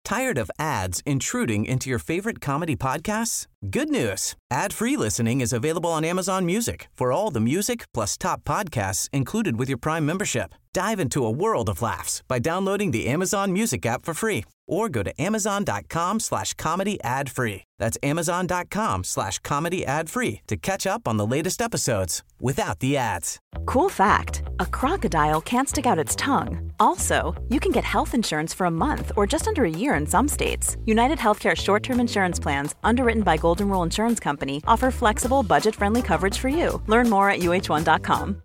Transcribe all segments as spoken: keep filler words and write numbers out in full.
Tired of ads intruding into your favorite comedy podcasts? Good news. Ad-free listening is available on Amazon Music for all the music plus top podcasts included with your Prime membership. Dive into a world of laughs by downloading the Amazon Music app for free or go to amazon.com slash comedy ad free. That's amazon.com slash comedy ad free to catch up on the latest episodes without the ads. Cool fact, a crocodile can't stick out its tongue. Also, you can get health insurance for a month or just under a year in some states. United Healthcare short-term insurance plans, underwritten by Golden Rule Insurance Company, offer flexible, budget-friendly coverage for you. Learn more at U H one dot com.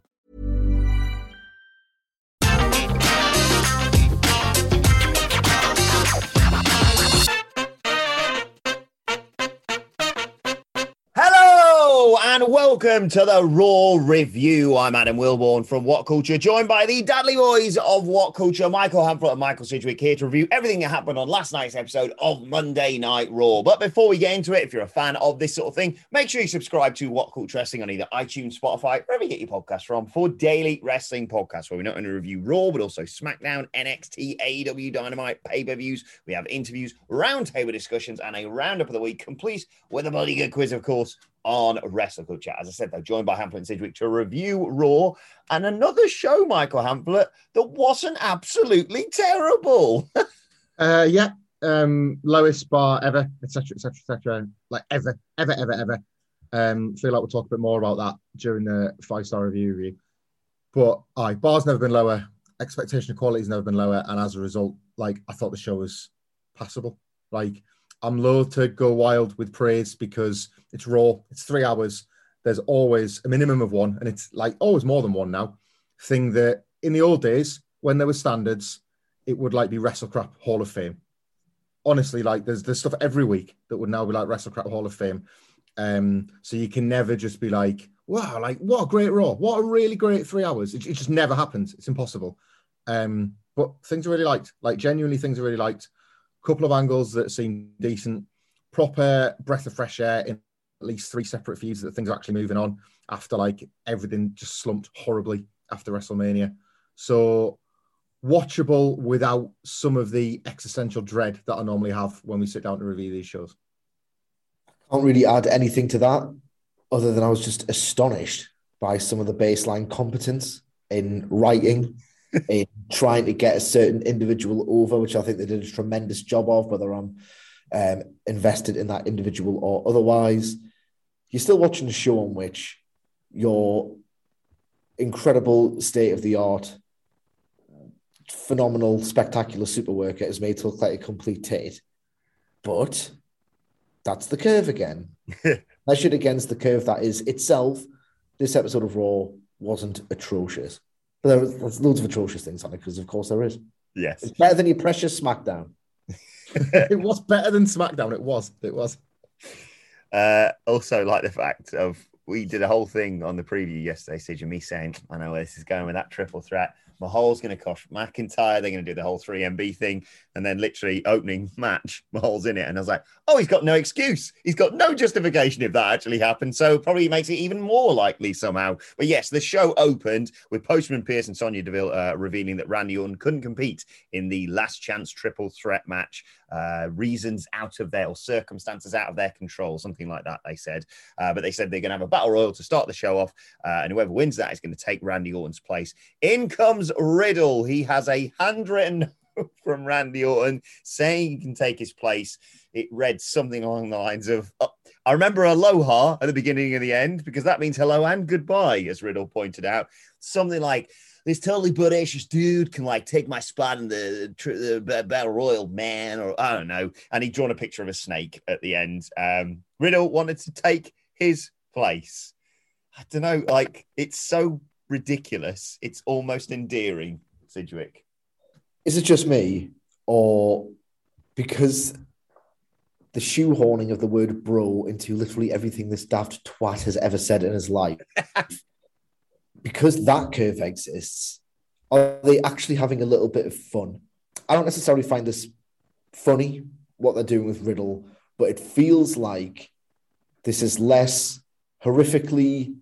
And welcome to the Raw Review. I'm Adam Wilborn from What Culture, joined by the Dudley Boys of What Culture, Michael Hamflett and Michael Sidgwick, here to review everything that happened on last night's episode of Monday Night Raw. But before we get into it, if you're a fan of this sort of thing, make sure you subscribe to What Culture Wrestling on either iTunes, Spotify, wherever you get your podcasts from, for daily wrestling podcasts, where we not only review Raw, but also SmackDown, N X T, A E W, Dynamite, pay-per-views. We have interviews, roundtable discussions, and a roundup of the week, complete with a bloody good quiz, of course, on Wrestle Culture. As I said, though, joined by Hamflett and Sidgwick to review Raw and another show, Michael Hamflett, that wasn't absolutely terrible. uh, yeah, um, lowest bar ever, et cetera, et cetera, et cetera. Like ever, ever, ever, ever. Um, feel like we'll talk a bit more about that during the five-star review review. But aye, bar's never been lower. Expectation of quality has never been lower. And as a result, like, I thought the show was passable. Like, I'm loath to go wild with praise because it's Raw. It's three hours. There's always a minimum of one, and it's like always more than one now. Thing that in the old days, when there were standards, it would like be WrestleCrap Hall of Fame. Honestly, like there's there's stuff every week that would now be like WrestleCrap Hall of Fame. Um, so you can never just be like, wow, like what a great Raw, what a really great three hours. It, it just never happens. It's impossible. Um, but things are really liked, like genuinely things are really liked. Couple of angles that seem decent, proper breath of fresh air in at least three separate feuds that things are actually moving on after like everything just slumped horribly after WrestleMania. So watchable without some of the existential dread that I normally have when we sit down to review these shows. I can't really add anything to that other than I was just astonished by some of the baseline competence in writing, in trying to get a certain individual over, which I think they did a tremendous job of, whether I'm um, invested in that individual or otherwise. You're still watching a show on which your incredible state-of-the-art, phenomenal, spectacular super worker is made to look like a complete tit. But that's the curve again. Measured against the curve that is itself, this episode of Raw wasn't atrocious. But there was, there's loads of atrocious things on it, because of course there is. Yes. It's better than your precious SmackDown. It was better than SmackDown. It was. It was. Uh, also, like the fact of we did a whole thing on the preview yesterday, Sidge, and me saying, I know where this is going with that triple threat. Mahal's going to cost McIntyre. They're going to do the whole three M B thing. And then literally opening match, Mahal's in it. And I was like, oh, he's got no excuse. He's got no justification if that actually happened. So probably makes it even more likely somehow. But yes, the show opened with Postman Pearce and Sonya Deville uh, revealing that Randy Orton couldn't compete in the last chance triple threat match. Uh, reasons out of their, or circumstances out of their control, something like that, they said. Uh, but they said they're going to have a battle royal to start the show off. Uh, and whoever wins that is going to take Randy Orton's place. In comes Riddle. He has a handwritten note from Randy Orton saying he can take his place. It read something along the lines of, oh, I remember aloha at the beginning and the end, because that means hello and goodbye, as Riddle pointed out. Something like, this totally bodacious dude can like take my spot in the, the, the battle royal, man, or I don't know. And he'd drawn a picture of a snake at the end. Um, Riddle wanted to take his place. I don't know, like, it's so ridiculous. It's almost endearing, Sidgwick. Is it just me, or because the shoehorning of the word bro into literally everything this daft twat has ever said in his life, because that curve exists, are they actually having a little bit of fun? I don't necessarily find this funny, what they're doing with Riddle, but it feels like this is less horrifically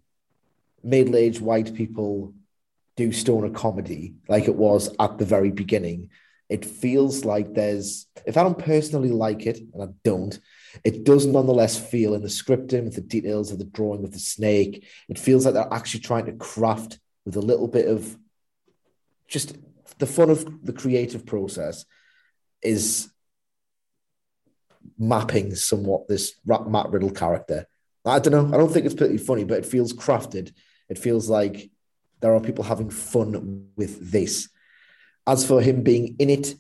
middle-aged white people do stoner comedy like it was at the very beginning, it feels like there's, if I don't personally like it, and I don't, it does nonetheless feel in the scripting, with the details of the drawing of the snake, it feels like they're actually trying to craft with a little bit of just the fun of the creative process is mapping somewhat this Matt Riddle character. I don't know. I don't think it's particularly funny, but it feels crafted. It feels like there are people having fun with this. As for him being in it,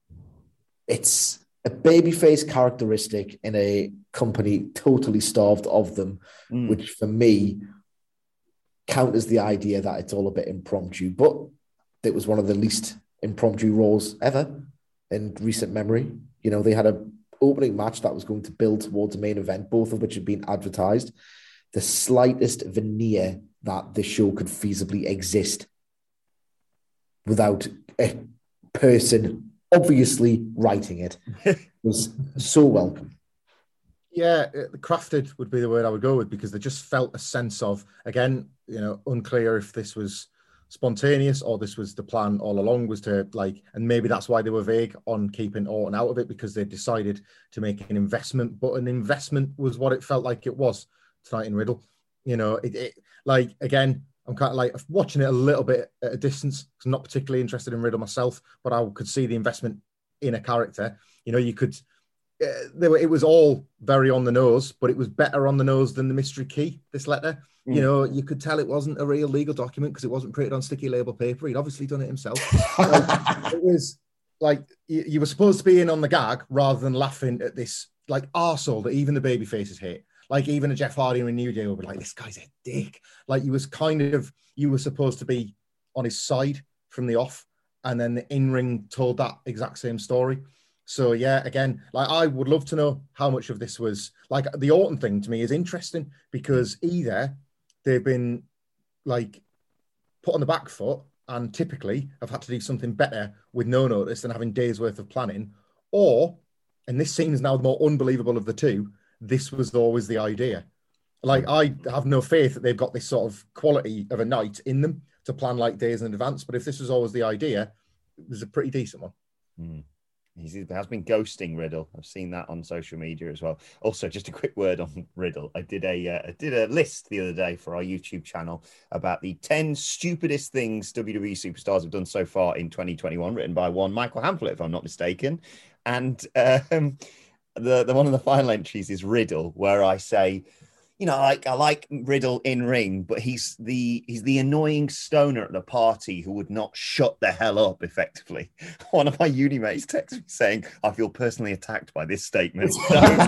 it's a babyface characteristic in a company totally starved of them, mm. which for me counters the idea that it's all a bit impromptu. But it was one of the least impromptu Raws ever in recent memory. You know, they had a opening match that was going to build towards a main event, both of which had been advertised. The slightest veneer that the show could feasibly exist without a person obviously writing it was so welcome. Yeah, crafted would be the word I would go with, because they just felt a sense of, again, you know, unclear if this was spontaneous or this was the plan all along, was to like, and maybe that's why they were vague on keeping Orton out of it, because they decided to make an investment, but an investment was what it felt like it was tonight in Riddle. You know, it, it like, again, I'm kind of like watching it a little bit at a distance, because I'm not particularly interested in Riddle myself, but I could see the investment in a character. You know, you could, uh, there were, it was all very on the nose, but it was better on the nose than the mystery key, this letter. Mm. You know, you could tell it wasn't a real legal document because it wasn't printed on sticky label paper. He'd obviously done it himself. Like, it was like, you, you were supposed to be in on the gag rather than laughing at this, like, arsehole that even the baby faces hate. Like, even a Jeff Hardy or a New Day would be like, this guy's a dick. Like, you was kind of, you were supposed to be on his side from the off, and then the in-ring told that exact same story. So, yeah, again, like, I would love to know how much of this was, like, the Orton thing to me is interesting, because either they've been, like, put on the back foot and typically have had to do something better with no notice than having days worth of planning, or, and this seems now the more unbelievable of the two, this was always the idea. Like, I have no faith that they've got this sort of quality of a night in them to plan like days in advance. But if this was always the idea, it was a pretty decent one. Mm. He has been ghosting Riddle. I've seen that on social media as well. Also, just a quick word on Riddle. I did a uh, I did a list the other day for our YouTube channel about the ten stupidest things W W E superstars have done so far in twenty twenty-one, written by one Michael Hamflett, if I'm not mistaken. And um, the, the one of the final entries is Riddle, where I say, you know, like I like Riddle in ring, but he's the he's the annoying stoner at the party who would not shut the hell up effectively. One of my uni mates texted me saying, I feel personally attacked by this statement. So,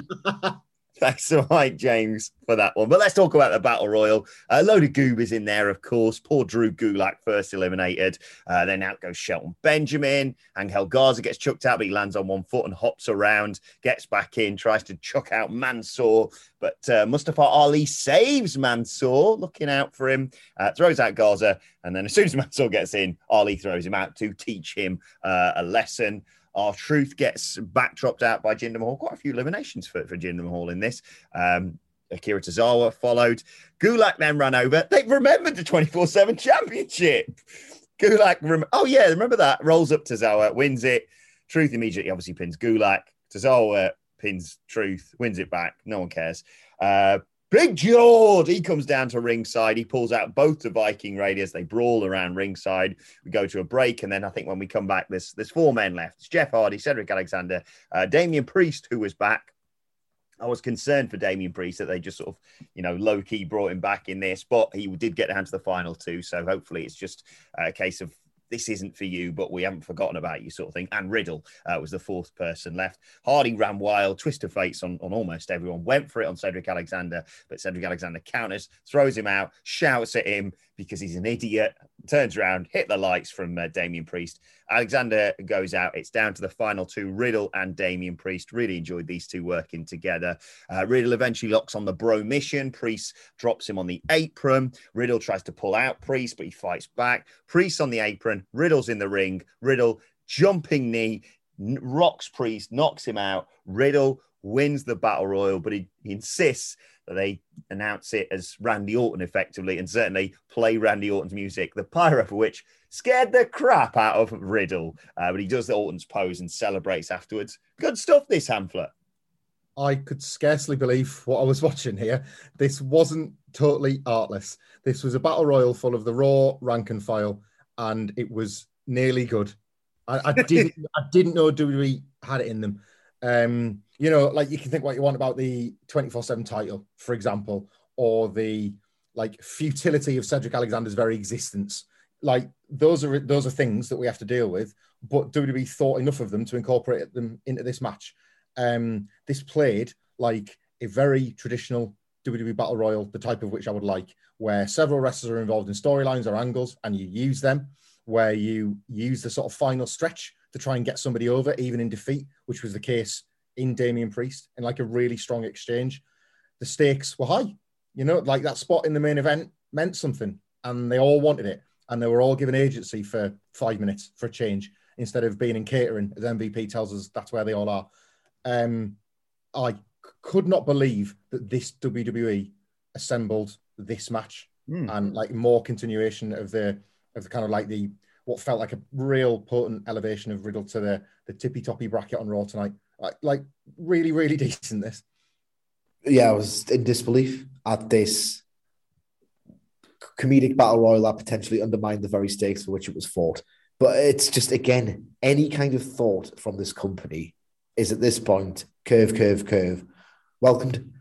thanks to Mike James for that one. But let's talk about the Battle Royal. A load of goobers in there, of course. Poor Drew Gulak first eliminated. Uh, then out goes Shelton Benjamin. Angel Garza gets chucked out, but he lands on one foot and hops around, gets back in, tries to chuck out Mansoor. But uh, Mustafa Ali saves Mansoor, looking out for him, uh, throws out Garza. And then as soon as Mansoor gets in, Ali throws him out to teach him uh, a lesson. R-Truth gets backdropped out by Jinder Mahal. Quite a few eliminations for, for Jinder Mahal in this. Um, Akira Tozawa followed. Gulak then ran over. They remembered the twenty-four seven championship. Gulak, rem- oh yeah, remember that. Rolls up Tozawa, wins it. Truth immediately obviously pins Gulak. Tozawa pins Truth, wins it back. No one cares. Uh, Big George, he comes down to ringside. He pulls out both the Viking Raiders. They brawl around ringside. We go to a break, and then I think when we come back, there's, there's four men left. It's Jeff Hardy, Cedric Alexander, uh, Damian Priest, who was back. I was concerned for Damian Priest that they just sort of, you know, low-key brought him back in this, but he did get down to the final two, so hopefully it's just a case of this isn't for you, but we haven't forgotten about you sort of thing. And Riddle uh, was the fourth person left. Hardy ran wild, twist of fates on, on almost everyone, went for it on Cedric Alexander, but Cedric Alexander counters, throws him out, shouts at him because he's an idiot, turns around, hit the lights from uh, Damian Priest. Alexander goes out. It's down to the final two, Riddle and Damian Priest. Really enjoyed these two working together. Uh, Riddle eventually locks on the bro mission. Priest drops him on the apron. Riddle tries to pull out Priest, but he fights back. Priest on the apron. Riddle's in the ring. Riddle jumping knee, n- rocks Priest, knocks him out. Riddle wins the Battle Royal, but he, he insists that they announce it as Randy Orton effectively, and certainly play Randy Orton's music, the pyro for which scared the crap out of Riddle. Uh, but he does the Orton's pose and celebrates afterwards. Good stuff, this Hamflet. I could scarcely believe what I was watching here. This wasn't totally artless. This was a battle royal full of the Raw rank and file, and it was nearly good. I, I didn't I didn't know W W E had it in them. Um, you know, like you can think what you want about the twenty-four seven title, for example, or the like futility of Cedric Alexander's very existence. Like those are those are things that we have to deal with, but W W E thought enough of them to incorporate them into this match. Um, this played like a very traditional W W E Battle Royal, the type of which I would like, where several wrestlers are involved in storylines or angles, and you use them, where you use the sort of final stretch to try and get somebody over, even in defeat, which was the case in Damian Priest, and like a really strong exchange. The stakes were high, you know, like that spot in the main event meant something, and they all wanted it, and they were all given agency for five minutes for a change, instead of being in catering, as M V P tells us that's where they all are. Um, I c- could not believe that this W W E assembled this match mm. and like more continuation of the of the kind of like the what felt like a real potent elevation of Riddle to the the tippy toppy bracket on Raw tonight. Like, like really, really decent. This, yeah, I was in disbelief at this comedic battle royal that potentially undermined the very stakes for which it was fought. But it's just, again, any kind of thought from this company is at this point curve, curve, curve, welcomed.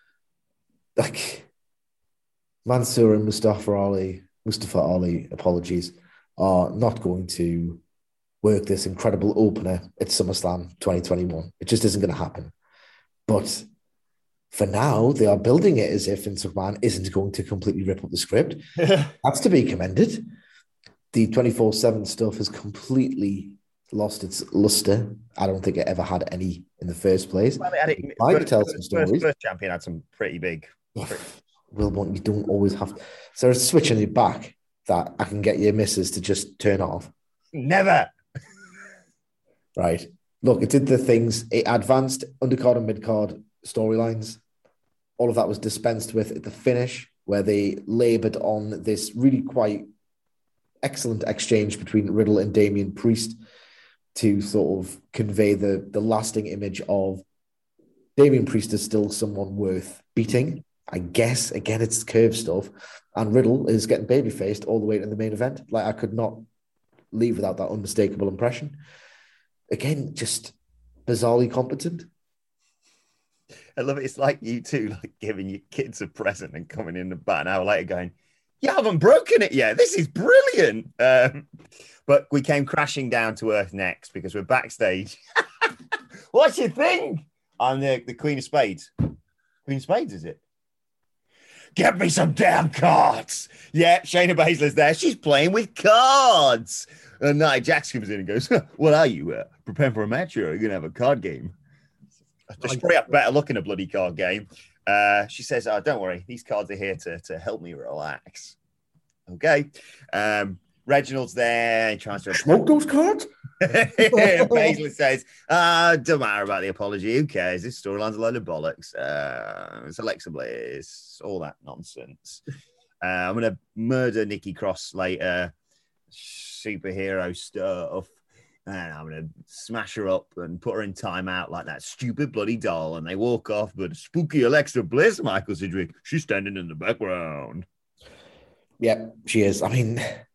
Like Mansoor and Mustafa Ali, Mustafa Ali, apologies, are not going to work this incredible opener at SummerSlam twenty twenty-one. It just isn't going to happen. But for now, they are building it as if Vince McMahon isn't going to completely rip up the script. That's to be commended. The twenty-four seven stuff has completely lost its luster. I don't think it ever had any in the first place. Well, had it, I first, tell first, some stories. First, first champion had some pretty big. Wilborn, you don't always have. So there's a switch on your back that I can get your missus to just turn off. Never. Right. Look, it did the things. It advanced undercard and midcard storylines. All of that was dispensed with at the finish, where they laboured on this really quite excellent exchange between Riddle and Damian Priest to sort of convey the, the lasting image of Damian Priest is still someone worth beating. I guess, again, it's curve stuff. And Riddle is getting baby-faced all the way to the main event. Like, I could not leave without that unmistakable impression. Again, just bizarrely competent. I love it. It's like you two, like giving your kids a present and coming in about an hour later going, you haven't broken it yet. This is brilliant. Um, but we came crashing down to earth next because we're backstage. What's your thing? I'm the, the Queen of Spades. Queen of Spades, is it? Get me some damn cards. Yeah, Shayna Baszler's there. She's playing with cards. And Nia Jax comes in and goes, what are you, uh, preparing for a match or are you going to have a card game? Just straight up better look in a bloody card game. Uh, she says, oh, don't worry. These cards are here to, to help me relax. Okay. Um, Reginald's there. He tries to smoke those cards. Baszler says, uh, don't matter about the apology. Who cares? This storyline's a load of bollocks. Uh, it's Alexa Bliss, all that nonsense. Uh, I'm going to murder Nikki Cross later. Superhero stuff. And I'm going to smash her up and put her in timeout like that stupid bloody doll. And they walk off, but spooky Alexa Bliss, Michael Sidgwick, she's standing in the background. Yeah, she is. I mean,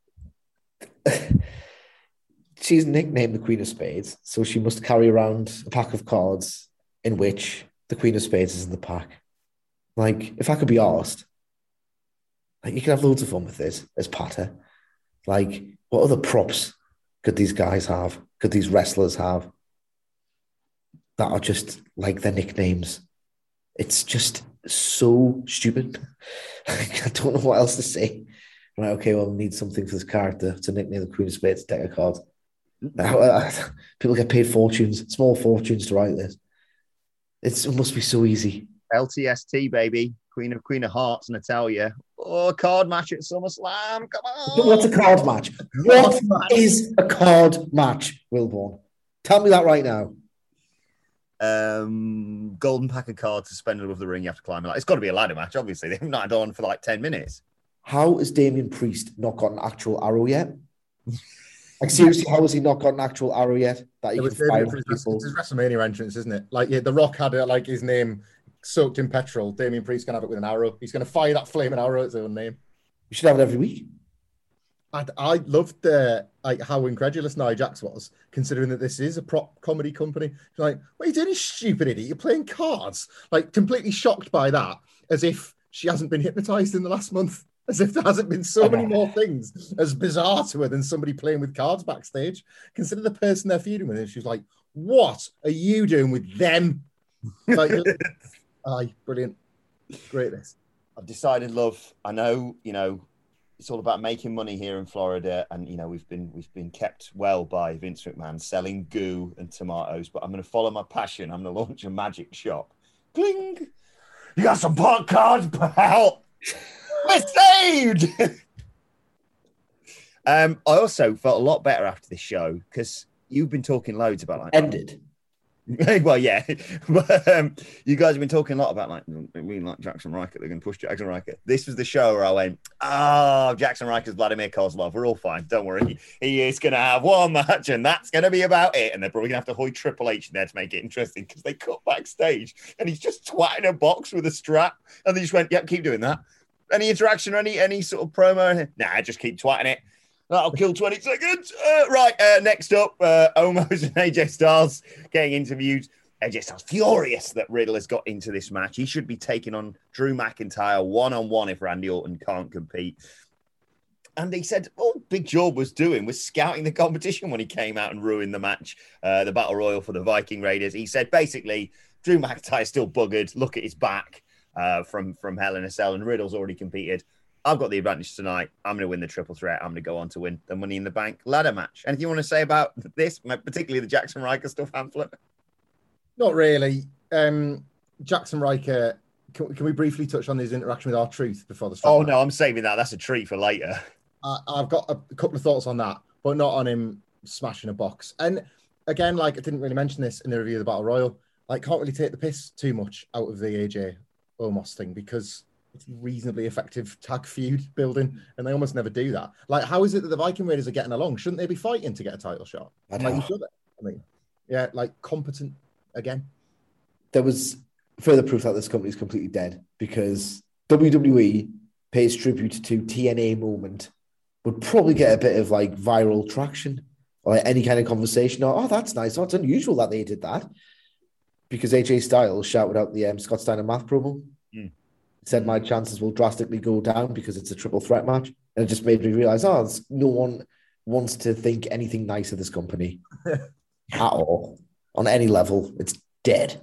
she's nicknamed the Queen of Spades, so she must carry around a pack of cards in which the Queen of Spades is in the pack. Like, if I could be asked, like, you can have loads of fun with this as Patter. Like, what other props could these guys have? Could these wrestlers have that are just like their nicknames? It's just so stupid. I don't know what else to say. Right, okay, well, we need something for this character to nickname the Queen of Spades deck of cards. People get paid fortunes, small fortunes to write this. It's, it must be so easy. L T S T, baby. Queen of Queen of Hearts, Natalia. Oh, a card match at SummerSlam. Come on. What's a card match? What is a card match, Wilborn? Tell me that right now. um, golden pack of cards suspended above the ring. You have to climb it. Like, it's got to be a ladder match, obviously. They've not had on for like ten minutes. How has Damien Priest not got an actual arrow yet? Like, seriously, how has he not got an actual arrow yet? That he It can was fire it's, at his, people? it's his WrestleMania entrance, isn't it? Like, yeah, The Rock had uh, like his name soaked in petrol. Damien Priest can have it with an arrow. He's going to fire that flaming arrow at his own name. We should have it every week. I, I loved the like how incredulous Nia Jax was, considering that this is a prop comedy company. She's like, what are you doing, you stupid idiot? You're playing cards. Like, completely shocked by that, as if she hasn't been hypnotized in the last month. As if there hasn't been so many more things as bizarre to her than somebody playing with cards backstage. Consider the person they're feuding with. And she's like, what are you doing with them? Like, aye, brilliant. Greatness. I've decided, love, I know, you know, it's all about making money here in Florida. And, you know, we've been we've been kept well by Vince McMahon selling goo and tomatoes. But I'm going to follow my passion. I'm going to launch a magic shop. Cling! You got some pot cards, pal? We're saved! um, I also felt a lot better after this show because you've been talking loads about like Ended. well, yeah, but um, you guys have been talking a lot about like we like Jackson Riker. They're going to push Jackson Riker. This was the show where I went, "Oh, Jackson Riker's Vladimir Kozlov. We're all fine. Don't worry. He is going to have one match, and that's going to be about it." And they're probably going to have to hoist Triple H in there to make it interesting because they cut backstage and he's just twatting a box with a strap, and they just went, "Yep, yeah, keep doing that." Any interaction or any any sort of promo? Nah, just keep twatting it. That'll kill twenty seconds. Uh, right, uh, next up, uh, Omos and A J Styles getting interviewed. A J Styles furious that Riddle has got into this match. He should be taking on Drew McIntyre one-on-one if Randy Orton can't compete. And he said all Big Job was doing was scouting the competition when he came out and ruined the match, uh, the Battle Royal for the Viking Raiders. He said, basically, Drew McIntyre's still buggered. Look at his back uh, from, from Hell in a Cell, and Riddle's already competed. I've got the advantage tonight. I'm going to win the triple threat. I'm going to go on to win the Money in the Bank ladder match. Anything you want to say about this, particularly the Jackson Riker stuff, Hamlet? Not really. Um, Jackson Riker, can, can we briefly touch on his interaction with R-Truth before the Oh, match? no, I'm saving that. That's a treat for later. I, I've got a couple of thoughts on that, but not on him smashing a box. And again, like I didn't really mention this in the review of the Battle Royal, like can't really take the piss too much out of the A J Omos thing because it's reasonably effective tag feud building, and they almost never do that. Like, how is it that the Viking Raiders are getting along? Shouldn't they be fighting to get a title shot? I Like, know. you should. I mean, yeah, like competent again. There was further proof that this company is completely dead because W W E pays tribute to T N A moment would probably get a bit of like viral traction or like any kind of conversation. Or, oh, that's nice. Oh, it's unusual that they did that because A J Styles shouted out the um, Scott Steiner math promo. Mm. Said my chances will drastically go down because it's a triple threat match. And it just made me realize, oh, it's, no one wants to think anything nice of this company at all on any level. It's dead.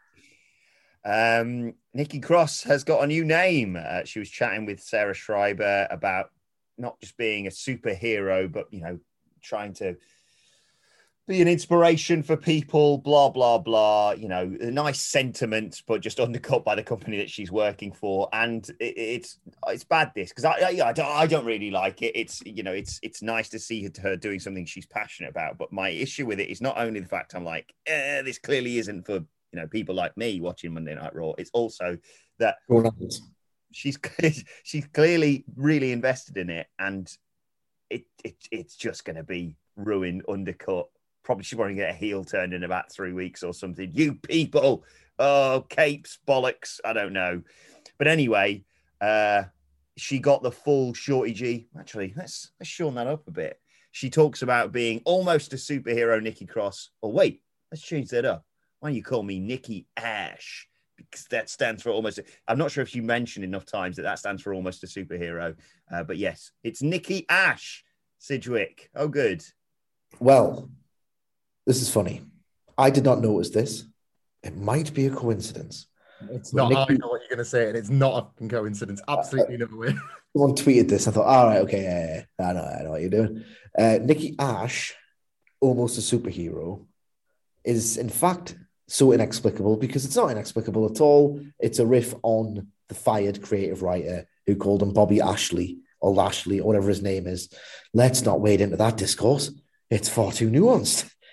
Um, Nikki Cross has got a new name. Uh, she was chatting with Sarah Schreiber about not just being a superhero, but, you know, trying to be an inspiration for people, blah, blah, blah. You know, a nice sentiment, but just undercut by the company that she's working for. And it, it's it's bad, this, because I, I, I, don't, I don't really like it. It's, you know, it's it's nice to see her doing something she's passionate about. But my issue with it is not only the fact I'm like, eh, this clearly isn't for, you know, people like me watching Monday Night Raw. It's also that she's she's clearly really invested in it. And it, it it's just going to be ruined, undercut. Probably she's going to get a heel turned in about three weeks or something. You people, oh, capes, bollocks, I don't know. But anyway, uh, she got the full Shorty G. Actually, let's, let's shorten that up a bit. She talks about being almost a superhero, Nikki Cross. Oh, wait, let's change that up. Why don't you call me Nikki Ash? Because that stands for almost... I'm not sure if you mentioned enough times that that stands for almost a superhero. Uh, but yes, it's Nikki Ash, Sidgwick. Oh, good. Well... This is funny. I did not notice this. It might be a coincidence. It's not. Nikki, I know what you're going to say, and it's not a coincidence. Absolutely uh, no way. Someone tweeted this. I thought, all right, okay, yeah, yeah, I know, I know what you're doing. Uh, Nikki Ash, almost a superhero, is in fact so inexplicable because it's not inexplicable at all. It's a riff on the fired creative writer who called him Bobby Ashley or Lashley or whatever his name is. Let's not wade into that discourse. It's far too nuanced.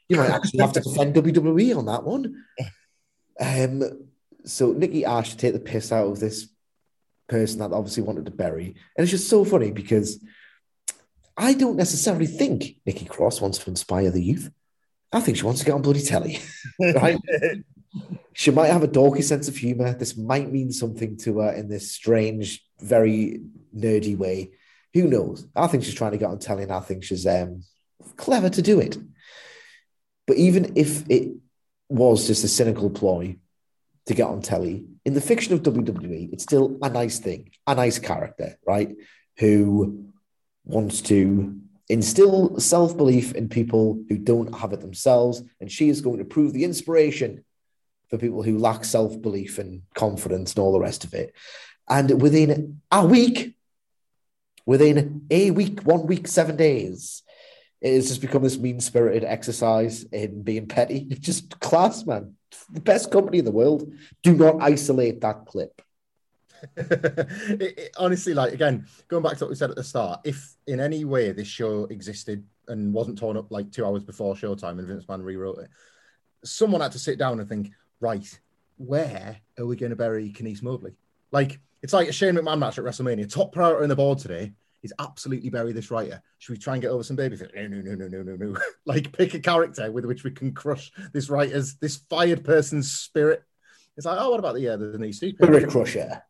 You might actually have to defend W W E on that one. Um, so Nikki Ash to take the piss out of this person that obviously wanted to bury. And it's just so funny because I don't necessarily think Nikki Cross wants to inspire the youth. I think she wants to get on bloody telly. Right? She might have a dorky sense of humor. This might mean something to her in this strange, very nerdy way. Who knows? I think she's trying to get on telly, and I think she's um, clever to do it. But even if it was just a cynical ploy to get on telly, in the fiction of W W E, it's still a nice thing, a nice character, right? Who wants to instill self-belief in people who don't have it themselves, and she is going to prove the inspiration for people who lack self-belief and confidence and all the rest of it. And within a week, within a week, one week, seven days, it has just become this mean-spirited exercise in being petty. It's just class, man. The best company in the world. Do not isolate that clip. it, it, honestly, like, again, going back to what we said at the start, if in any way this show existed and wasn't torn up like two hours before showtime and Vince McMahon rewrote it, someone had to sit down and think, right, where are we going to bury Kenice Mobley? Like, it's like a Shane McMahon match at WrestleMania. Top priority on the board today is absolutely bury this writer. Should we try and get over some babyface? No, no, no, no, no, no, no. Like, pick a character with which we can crush this writer's, this fired person's spirit. It's like, oh, what about the uh, the new stupid Spirit Crusher?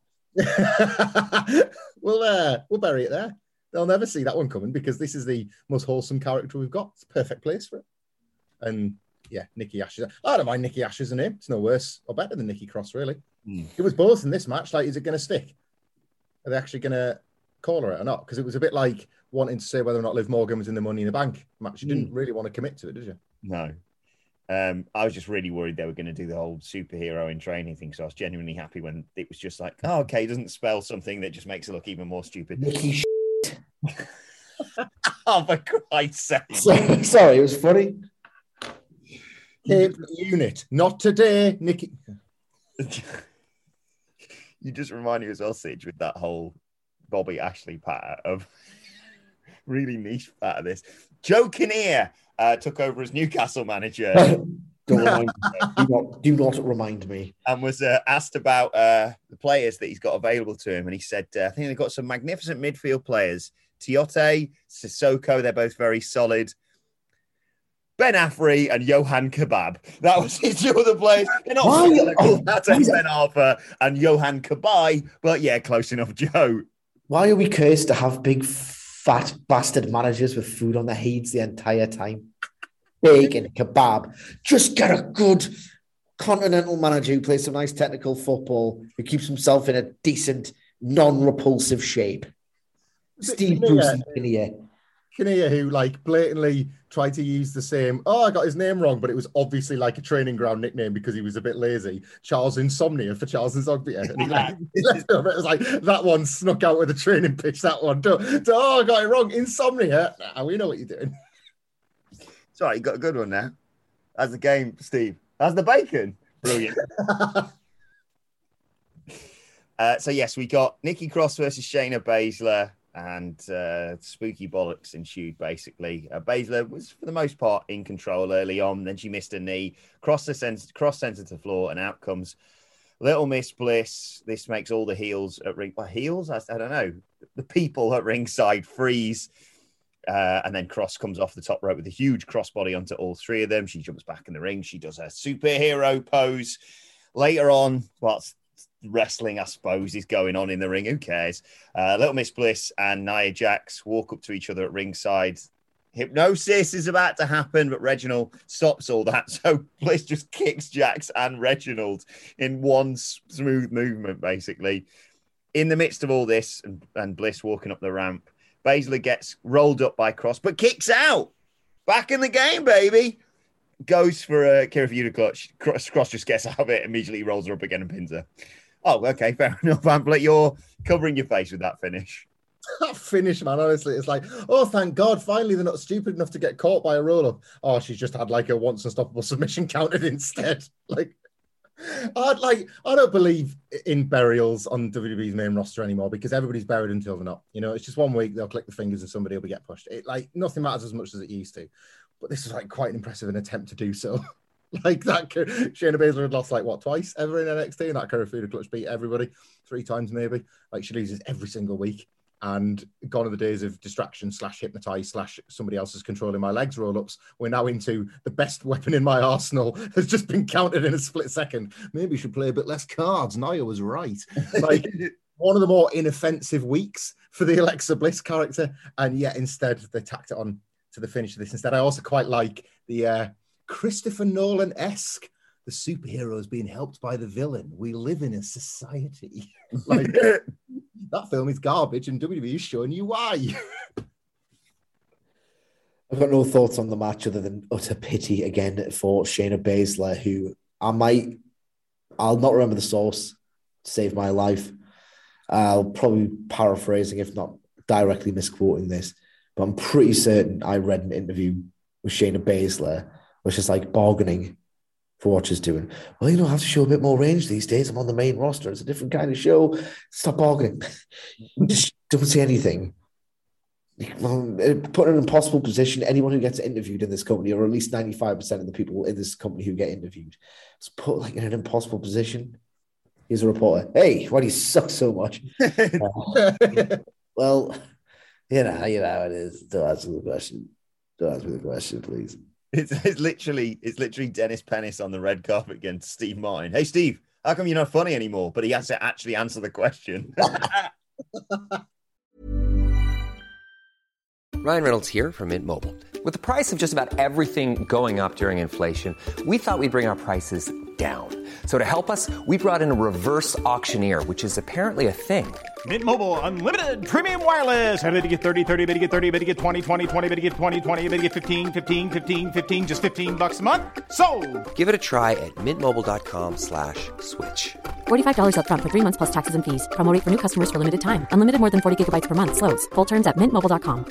we'll uh, we'll bury it there. They'll never see that one coming because this is the most wholesome character we've got. It's a perfect place for it. And yeah, Nikki Ash. I don't mind Nikki Ash as a name. It's no worse or better than Nikki Cross, really. Mm. It was both in this match. Like, is it going to stick? Are they actually going to call her it or not? Because it was a bit like wanting to say whether or not Liv Morgan was in the Money in the Bank match. You mm. didn't really want to commit to it, did you? No. Um, I was just really worried they were going to do the whole superhero in training thing. So I was genuinely happy when it was just like, oh, okay, it doesn't spell something that just makes it look even more stupid. Nikki shit. Oh, for Christ's sake. Sorry, sorry, it was funny. Cape unit. Not today, Nikki. You just remind me as well, Sidge, with that whole Bobby Ashley patter of really niche part of this. Joe Kinnear uh, took over as Newcastle manager. Don't remind me. Do not, do not remind me. And was uh, asked about uh, the players that he's got available to him. And he said, uh, I think they've got some magnificent midfield players. Tiote, Sissoko, they're both very solid. Ben Affrey and Johan Kebab. That was his two other players. They're not Why? Oh, that's Ben Arthur and Johan Kabai, but yeah, close enough, Joe. Why are we cursed to have big, fat bastard managers with food on their heads the entire time? Bacon, kebab. Just get a good continental manager who plays some nice technical football, who keeps himself in a decent, non-repulsive shape. Steve Bruce and Kinnear. Kinnear, who like blatantly tried to use the same, oh, I got his name wrong, but it was obviously like a training ground nickname because he was a bit lazy. Charles Insomnia for Charles Insomnia. And he, like, he left over. It was like, that one snuck out with a training pitch, that one. Don't, don't, oh, I got it wrong. Insomnia. Nah, we know what you're doing. Sorry, you got a good one now. That's the game, Steve. That's the bacon. Brilliant. uh, so, yes, we got Nikki Cross versus Shayna Baszler. And uh, spooky bollocks ensued, basically. Uh, Baszler was, for the most part, in control early on. Then she missed a knee, cross the center, cross center to the floor, and out comes Little Miss Bliss. This makes all the heels at ring... Well, heels? I, I don't know. The people at ringside freeze. Uh, and then Cross comes off the top rope with a huge crossbody onto all three of them. She jumps back in the ring. She does her superhero pose. Later on, whilst wrestling, I suppose, is going on in the ring. Who cares? Uh, Little Miss Bliss and Nia Jax walk up to each other at ringside. Hypnosis is about to happen, but Reginald stops all that. So Bliss just kicks Jax and Reginald in one smooth movement, basically. In the midst of all this, and, and Bliss walking up the ramp, Baszler gets rolled up by Cross, but kicks out. Back in the game, baby. Goes for a Kira Fuda clutch. Cross, Cross just gets out of it, immediately rolls her up again and pins her. Oh, okay, fair enough, Amplet. You're covering your face with that finish. That finish, man, honestly, it's like, oh, thank God, finally they're not stupid enough to get caught by a roll-up. Oh, she's just had like a once unstoppable submission counted instead. Like, I'd like, I don't believe in burials on W W E's main roster anymore because everybody's buried until they're not. You know, it's just one week, they'll click the fingers and somebody will be get pushed. It, like, nothing matters as much as it used to. but this was like quite an impressive an attempt to do so. Like that, Shayna Baszler had lost like what twice ever in N X T, and that Kirifuda clutch beat everybody three times maybe. Like she loses every single week, and gone are the days of distraction slash hypnotize slash somebody else is controlling my legs roll ups. We're now into the best weapon in my arsenal has just been countered in a split second. Maybe you should play a bit less cards. Nia was right. Like one of the more inoffensive weeks for the Alexa Bliss character, and yet instead they tacked it on to the finish of this. Instead, I also quite like the. Uh, Christopher Nolan-esque, the superheroes being helped by the villain. We live in a society. Like that film is garbage, and W W E is showing you why. I've got no thoughts on the match other than utter pity again for Shayna Baszler, who I might, I'll not remember the source to save my life. I'll probably paraphrasing, if not directly misquoting this, but I'm pretty certain I read an interview with Shayna Baszler, which is like bargaining for what she's doing. Well, you know, I have to show a bit more range these days. I'm on the main roster. It's a different kind of show. Stop bargaining. Just don't say anything. Put in an impossible position. Anyone who gets interviewed in this company, or at least ninety-five percent of the people in this company who get interviewed, is put like in an impossible position. Here's a reporter. Hey, why do you suck so much? uh, well, you know, you know, it is. Don't answer the question. Don't answer the question, please. It's, it's literally it's literally Dennis Pennis on the red carpet against Steve Martin. Hey, Steve, how come you're not funny anymore? But he has to actually answer the question. Ryan Reynolds here from Mint Mobile. With the price of just about everything going up during inflation, we thought we'd bring our prices down. So to help us, we brought in a reverse auctioneer, which is apparently a thing. Mint Mobile Unlimited Premium Wireless. How to get thirty, thirty, how to get thirty, how to get twenty, twenty, twenty, how to get twenty, twenty, how to get fifteen, fifteen, fifteen, fifteen, just fifteen bucks a month? Sold! Give it a try at mintmobile.com slash switch. forty-five dollars up front for three months plus taxes and fees. Promo rate for new customers for limited time. Unlimited more than forty gigabytes per month. Slows full terms at mint mobile dot com.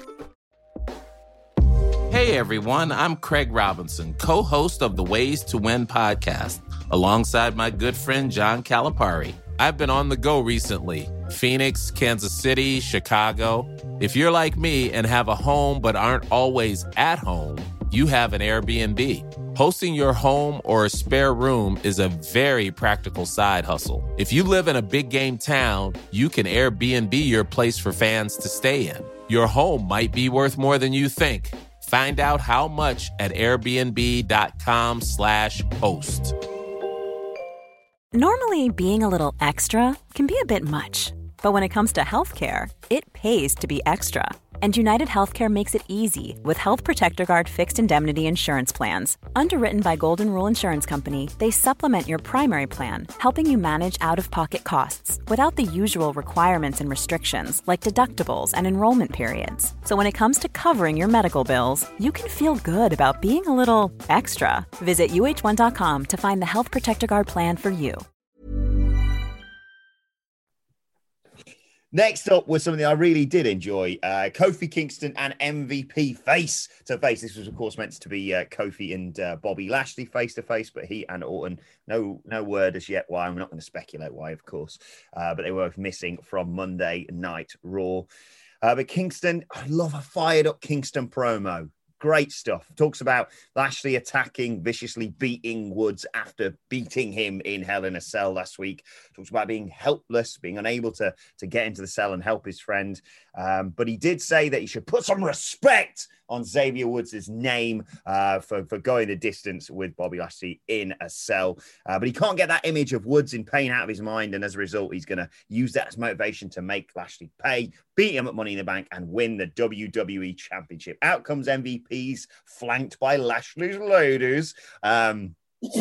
Hey everyone, I'm Craig Robinson, co-host of the Ways to Win podcast, alongside my good friend John Calipari. I've been on the go recently. Phoenix, Kansas City, Chicago. If you're like me and have a home but aren't always at home, you have an Airbnb. Hosting your home or a spare room is a very practical side hustle. If you live in a big game town, you can Airbnb your place for fans to stay in. Your home might be worth more than you think. Find out how much at airbnb.com slash host. Normally, being a little extra can be a bit much. But when it comes to healthcare, it pays to be extra. And United Healthcare makes it easy with Health Protector Guard fixed indemnity insurance plans. Underwritten by Golden Rule Insurance Company, they supplement your primary plan, helping you manage out-of-pocket costs without the usual requirements and restrictions like deductibles and enrollment periods. So when it comes to covering your medical bills, you can feel good about being a little extra. Visit U H one dot com to find the Health Protector Guard plan for you. Next up was something I really did enjoy. Uh, Kofi Kingston and M V P face to face. This was, of course, meant to be uh, Kofi and uh, Bobby Lashley face to face, but he and Orton, no no word as yet why. I'm not going to speculate why, of course, uh, but they were both missing from Monday Night Raw. Uh, but Kingston, I love a fired up Kingston promo. Great stuff. Talks about Lashley attacking, viciously beating Woods after beating him in Hell in a Cell last week. Talks about being helpless, being unable to, to get into the cell and help his friend. Um, but he did say that he should put some respect on Xavier Woods' name uh, for, for going the distance with Bobby Lashley in a cell. Uh, but he can't get that image of Woods in pain out of his mind. And as a result, he's going to use that as motivation to make Lashley pay, beat him at Money in the Bank, and win the W W E Championship. Out comes M V Ps, flanked by Lashley's ladies. Um,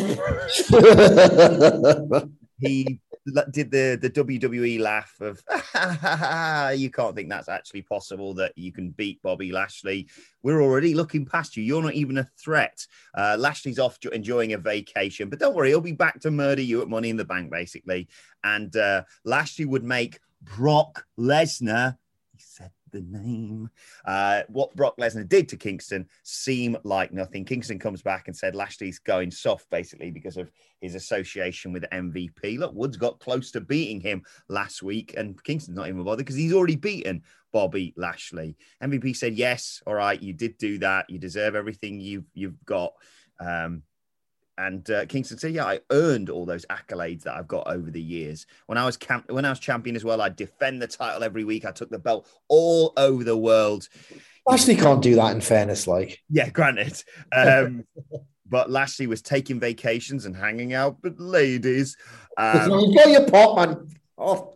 he did the, the W W E laugh of, you can't think that's actually possible that you can beat Bobby Lashley. We're already looking past you. You're not even a threat. Uh, Lashley's off enjoying a vacation, but don't worry, he'll be back to murder you at Money in the Bank, basically. And uh, Lashley would make Brock Lesnar, he said the name. Uh, what Brock Lesnar did to Kingston seemed like nothing. Kingston comes back and said Lashley's going soft, basically, because of his association with M V P. Look, Woods got close to beating him last week, and Kingston's not even bothered because he's already beaten Bobby Lashley. M V P said, yes, all right, you did do that. You deserve everything you've, you've got. Um, And uh, Kingston said, yeah, I earned all those accolades that I've got over the years. When I was camp- when I was champion as well, I'd defend the title every week. I took the belt all over the world. Lashley can't do that, in fairness. Like, yeah, granted. Um, but Lashley was taking vacations and hanging out with ladies. Um, you've got your pot, man. Oh.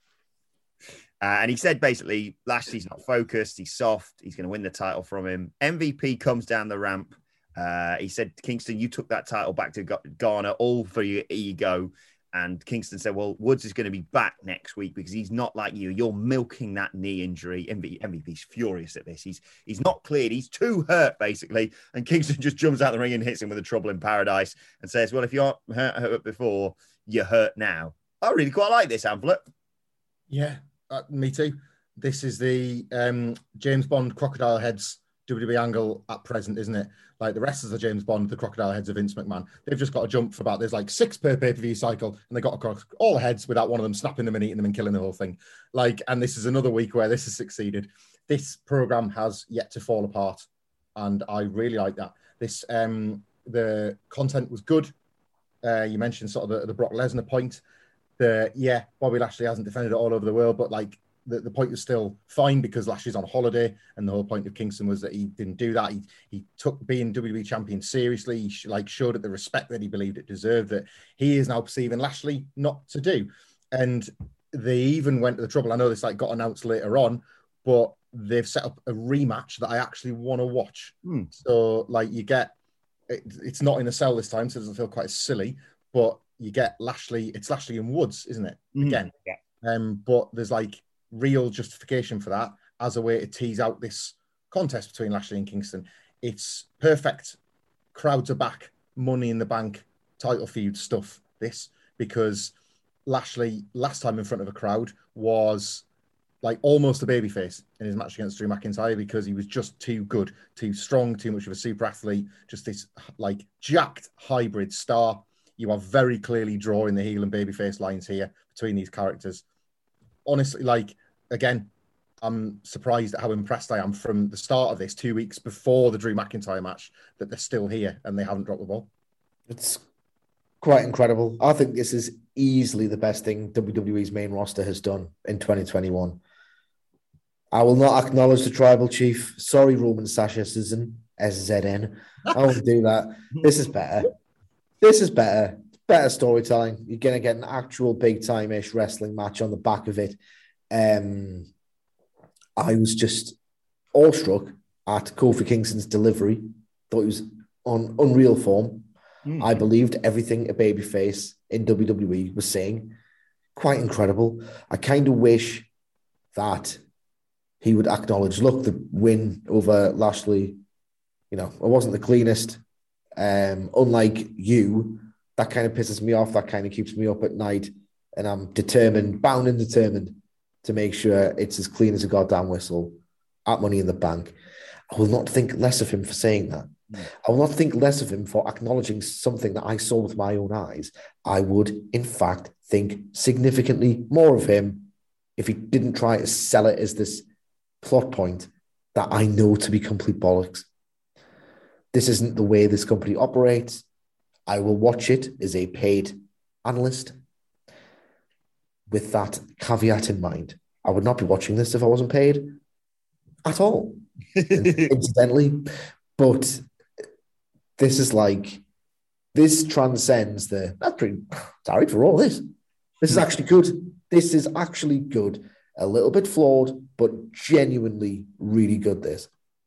Uh, and he said, basically, Lashley's not focused. He's soft. He's going to win the title from him. M V P comes down the ramp. Uh, he said, Kingston, you took that title back to Ghana all for your ego. And Kingston said, well, Woods is going to be back next week because he's not like you. You're milking that knee injury. M V P's furious at this. He's he's not cleared. He's too hurt, basically. And Kingston just jumps out the ring and hits him with a trouble in paradise and says, well, if you aren't hurt, hurt before, you're hurt now. I really quite like this, Amplet. Yeah, uh, me too. This is the um, James Bond Crocodile Heads W W E angle at present, isn't it? Like the rest of the James Bond, the Crocodile Heads of Vince McMahon, they've just got to jump for about, there's like six per pay-per-view cycle, and they got across all the heads without one of them snapping them and eating them and killing the whole thing. Like, and this is another week where this has succeeded. This program has yet to fall apart, and I really like that. This, um, the content was good. Uh, you mentioned sort of the, the Brock Lesnar point. The yeah, Bobby Lashley hasn't defended it all over the world, but like, The, the point was still fine because Lashley's on holiday, and the whole point of Kingston was that he didn't do that. He he took being W W E champion seriously. He sh- like showed it the respect that he believed it deserved, that he is now perceiving Lashley not to do. And they even went to the trouble. I know this like got announced later on, but they've set up a rematch that I actually want to watch. Hmm. So like you get, it, it's not in a cell this time, so it doesn't feel quite silly, but you get Lashley, it's Lashley and Woods, isn't it? Mm. Again. Yeah. Um, but there's like real justification for that as a way to tease out this contest between Lashley and Kingston. It's perfect. Crowds are back, money in the bank, title feud stuff, this, because Lashley last time in front of a crowd was like almost a babyface in his match against Drew McIntyre because he was just too good, too strong, too much of a super athlete, just this like jacked hybrid star. You are very clearly drawing the heel and babyface lines here between these characters. Honestly, like, again, I'm surprised at how impressed I am from the start of this, two weeks before the Drew McIntyre match, that they're still here and they haven't dropped the ball. It's quite incredible. I think this is easily the best thing W W E's main roster has done in twenty twenty-one. I will not acknowledge the tribal chief. Sorry, Roman Sasha Susan, S Z N. I won't do that. This is better. This is better. Better storytelling. You're going to get an actual big-time-ish wrestling match on the back of it. Um, I was just awestruck at Kofi Kingston's delivery. Thought he was on unreal form. Mm. I believed everything a babyface in W W E was saying. Quite incredible. I kind of wish that he would acknowledge, look, the win over Lashley, you know, it wasn't the cleanest. Um, unlike you, that kind of pisses me off. That kind of keeps me up at night. And I'm determined, bound and determined to make sure it's as clean as a goddamn whistle at Money in the Bank. I will not think less of him for saying that. Mm. I will not think less of him for acknowledging something that I saw with my own eyes. I would, in fact, think significantly more of him if he didn't try to sell it as this plot point that I know to be complete bollocks. This isn't the way this company operates. I will watch it as a paid analyst. With that caveat in mind, I would not be watching this if I wasn't paid at all, incidentally. But this is like, this transcends the, that's pretty, sorry for all this. This is actually good. This is actually good. A little bit flawed, but genuinely really good, this.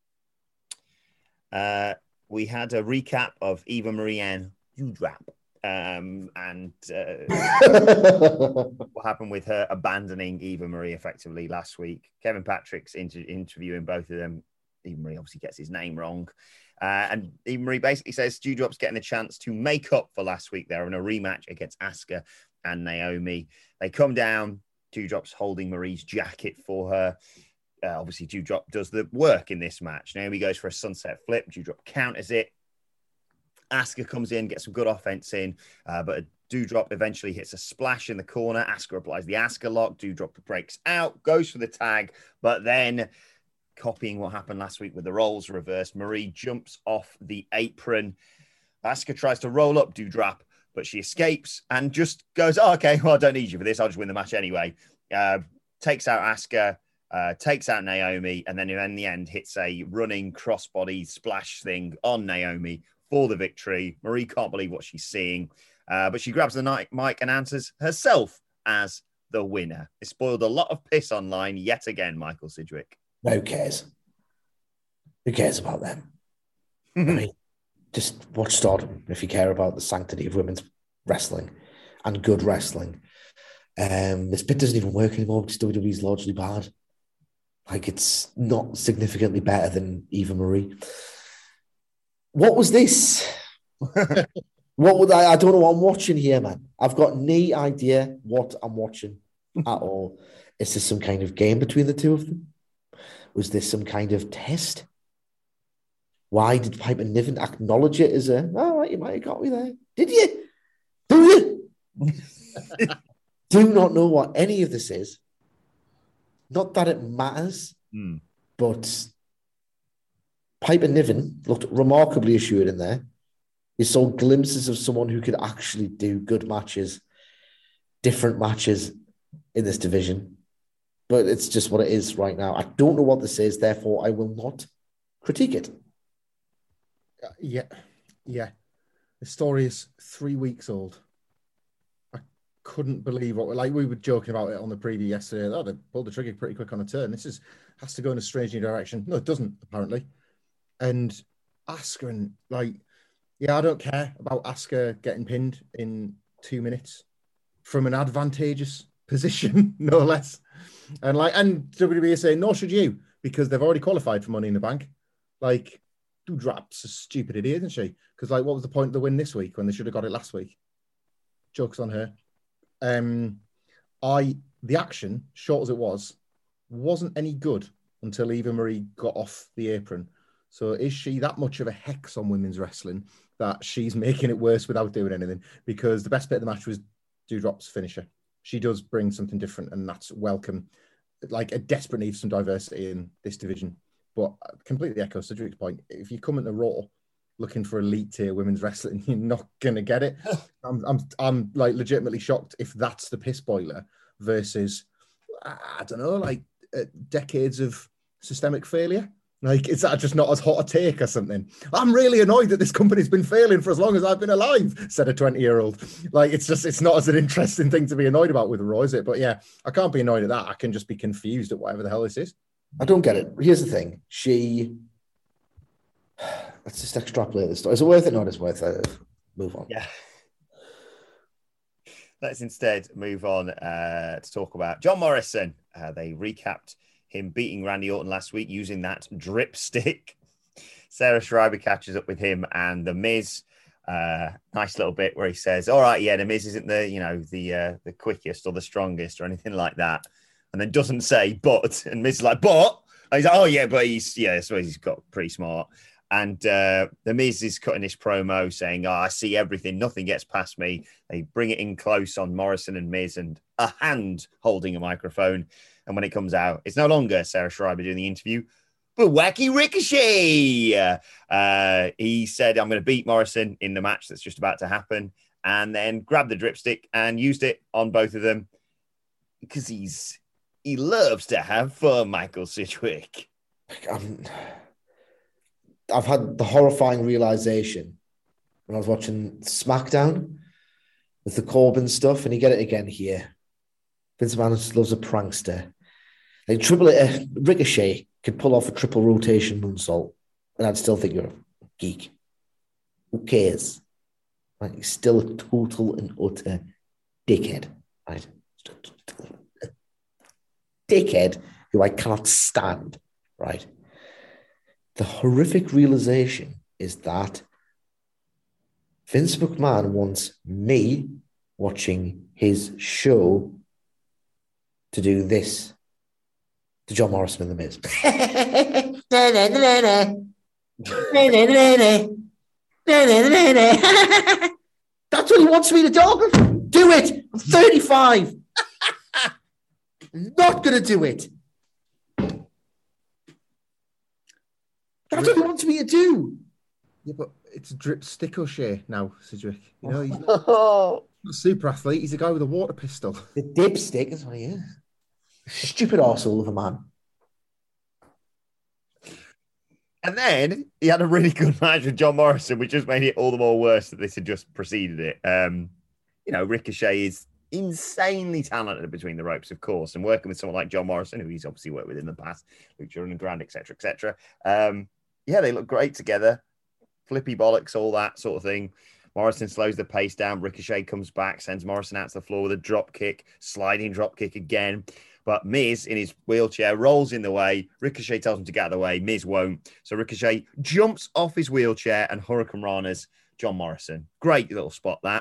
Uh, we had a recap of Eva Marie Ann Doudrop. Um, and uh, what happened with her abandoning Eva Marie effectively last week. Kevin Patrick's inter- interviewing both of them. Eva Marie obviously gets his name wrong. Uh, and Eva Marie basically says Doudrop's getting a chance to make up for last week. They're in a rematch against Asuka and Naomi. They come down. Doudrop's holding Marie's jacket for her. uh, obviously Doudrop does the work in this match. Naomi goes for a sunset flip. Doudrop counters it. Asuka comes in, gets some good offense in, uh, but Doudrop eventually hits a splash in the corner. Asuka applies the Asuka lock. Doudrop breaks out, goes for the tag, but then, copying what happened last week with the roles reversed, Marie jumps off the apron. Asuka tries to roll up Doudrop, but she escapes and just goes, oh, okay, well, I don't need you for this. I'll just win the match anyway. Uh, takes out Asuka, uh, takes out Naomi, and then in the end hits a running crossbody splash thing on Naomi for the victory. Marie can't believe what she's seeing, uh, but she grabs the mic and answers herself as the winner. It spoiled a lot of piss online yet again, Michael Sidgwick. Who cares? Who cares about them? I mean, just watch Stardom if you care about the sanctity of women's wrestling and good wrestling. Um, this bit doesn't even work anymore because W W E is largely bad. Like, it's not significantly better than Eva Marie. What was this? What would I? I don't know what I'm watching here, man. I've got no idea what I'm watching at all. Is this some kind of game between the two of them? Was this some kind of test? Why did Piper Niven acknowledge it as a, oh, right, you might have got me there. Did you? Do you? Do not know what any of this is. Not that it matters, mm. but Piper Niven looked remarkably assured in there. You saw glimpses of someone who could actually do good matches, different matches in this division. But it's just what it is right now. I don't know what this is, therefore I will not critique it. Uh, yeah, yeah. The story is three weeks old. I couldn't believe what, like we were joking about it on the preview yesterday. Oh, they pulled the trigger pretty quick on a turn. This is has to go in a strange new direction. No, it doesn't, apparently. And Asuka, and like, yeah, I don't care about Asuka getting pinned in two minutes from an advantageous position, no less. And like, and W W E is saying, nor should you, because they've already qualified for Money in the Bank. Like, Doudrop's a stupid idiot, isn't she? Because like, what was the point of the win this week when they should have got it last week? Joke's on her. Um, I the action, short as it was, wasn't any good until Eva Marie got off the apron. So is she that much of a hex on women's wrestling that she's making it worse without doing anything? Because the best bit of the match was Doudrop's finisher. She does bring something different, and that's welcome. Like, a desperate need for some diversity in this division. But I completely echo Cedric's point. If you come into Raw looking for elite tier women's wrestling, you're not gonna get it. I'm, I'm, I'm like legitimately shocked if that's the piss boiler versus, I don't know, like uh, decades of systemic failure. Like, is that just not as hot a take or something? I'm really annoyed that this company's been failing for as long as I've been alive, said a twenty-year-old. Like, it's just, it's not as an interesting thing to be annoyed about with Raw, is it? But yeah, I can't be annoyed at that. I can just be confused at whatever the hell this is. I don't get it. Here's the thing. She... Let's just extrapolate this story. Is it worth it? No, it's worth it. Move on. Yeah. Let's instead move on uh, to talk about John Morrison. Uh, they recapped him beating Randy Orton last week using that drip stick. Sarah Schreiber catches up with him and The Miz. Uh, nice little bit where he says, all right, yeah, The Miz isn't the, you know, the uh, the quickest or the strongest or anything like that. And then doesn't say, but. And Miz is like, but. And he's like, oh, yeah, but he's, yeah, I suppose he's got pretty smart. And uh, The Miz is cutting his promo saying, oh, I see everything. Nothing gets past me. They bring it in close on Morrison and Miz and a hand holding a microphone. And when it comes out, it's no longer Sarah Schreiber doing the interview, but Wacky Ricochet. Uh, he said, I'm going to beat Morrison in the match that's just about to happen. And then grabbed the dripstick and used it on both of them because he's he loves to have fun, Michael Sidgwick. Um, I've had the horrifying realization when I was watching SmackDown with the Corbin stuff, and you get it again here. Vince McMahon loves a prankster. Like triple uh, Ricochet could pull off a triple rotation moonsault, and I'd still think you're a geek. Who cares? Like, he's still a total and utter dickhead. Right? A dickhead who I cannot stand. Right? The horrific realization is that Vince McMahon wants me watching his show to do this. to John Morrison and The Miz. That's what he wants me to talk. Do it. I'm thirty-five. Not going to do it. That's what he wants me to do. Yeah, but it's Drip Stick O'Shea now, Sidgwick. You know, he's not, not a super athlete. He's a guy with a water pistol. The dipstick is what he is. Stupid arsehole of a man. And then he had a really good match with John Morrison, which just made it all the more worse that this had just preceded it. Um, you know, Ricochet is insanely talented between the ropes, of course, and working with someone like John Morrison, who he's obviously worked with in the past, Lucha Underground, et cetera, et cetera. Um, yeah, they look great together. Flippy bollocks, all that sort of thing. Morrison slows the pace down. Ricochet comes back, sends Morrison out to the floor with a drop kick, sliding drop kick again. But Miz, in his wheelchair, rolls in the way. Ricochet tells him to get out of the way. Miz won't. So Ricochet jumps off his wheelchair and Hurricane Rana's John Morrison. Great little spot, that.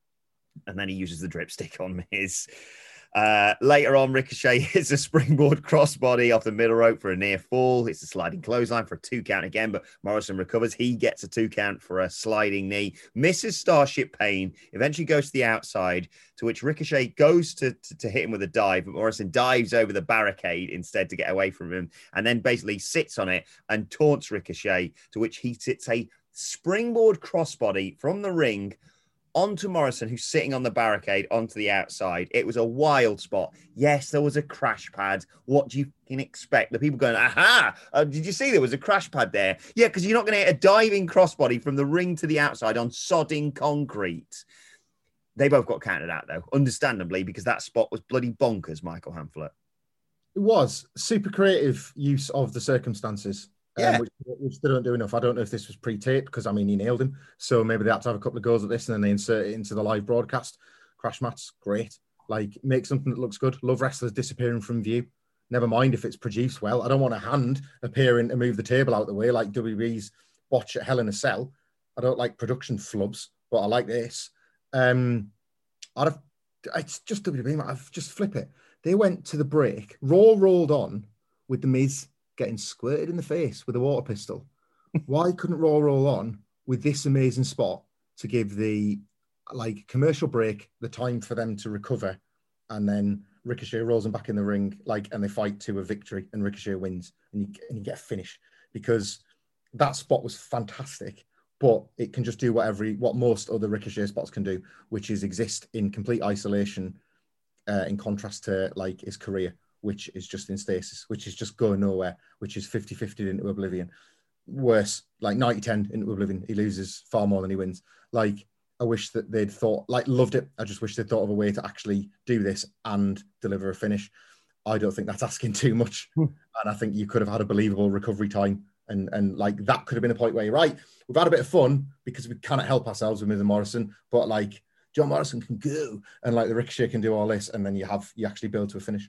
And then he uses the drip stick on Miz. Uh, later on, Ricochet hits a springboard crossbody off the middle rope for a near fall. It's a sliding clothesline for a two count again, but Morrison recovers. He gets a two count for a sliding knee, misses Starship Pain, eventually goes to the outside, to which Ricochet goes to, to, to hit him with a dive, but Morrison dives over the barricade instead to get away from him, and then basically sits on it and taunts Ricochet, to which he sits a springboard crossbody from the ring onto Morrison, who's sitting on the barricade, onto the outside. It was a wild spot. Yes, there was a crash pad. What do you can expect? The people going, aha, uh, did you see there was a crash pad there? Yeah, because you're not going to hit a diving crossbody from the ring to the outside on sodding concrete. They both got counted out, though, understandably, because that spot was bloody bonkers, Michael Hamflett. It was. Super creative use of the circumstances. Yeah. Um, which, which they don't do enough. I don't know if this was pre-taped because, I mean, he nailed him. So maybe they had to have a couple of goes at this and then they insert it into the live broadcast. Crash mats, great. Like, make something that looks good. Love wrestlers disappearing from view. Never mind if it's produced well. I don't want a hand appearing to move the table out of the way like W W E's botch at Hell in a Cell. I don't like production flubs, but I like this. Um, I'd have, it's just W W E, man. I've just flip it. They went to the break. Raw rolled on with The Miz getting squirted in the face with a water pistol. Why couldn't Raw roll on with this amazing spot to give the like commercial break the time for them to recover, and then Ricochet rolls them back in the ring, like, and they fight to a victory, and Ricochet wins, and you, and you get a finish, because that spot was fantastic. But it can just do what every what most other Ricochet spots can do, which is exist in complete isolation, uh, in contrast to like his career, which is just in stasis, which is just going nowhere, which is fifty-fifty into oblivion. Worse, like ninety ten into oblivion. He loses far more than he wins. Like, I wish that they'd thought, like, loved it. I just wish they'd thought of a way to actually do this and deliver a finish. I don't think that's asking too much. And I think you could have had a believable recovery time. And, and like, that could have been a point where you're right. We've had a bit of fun because we cannot help ourselves with Miz and Morrison, but like, John Morrison can go and like the Ricochet can do all this. And then you have, you actually build to a finish.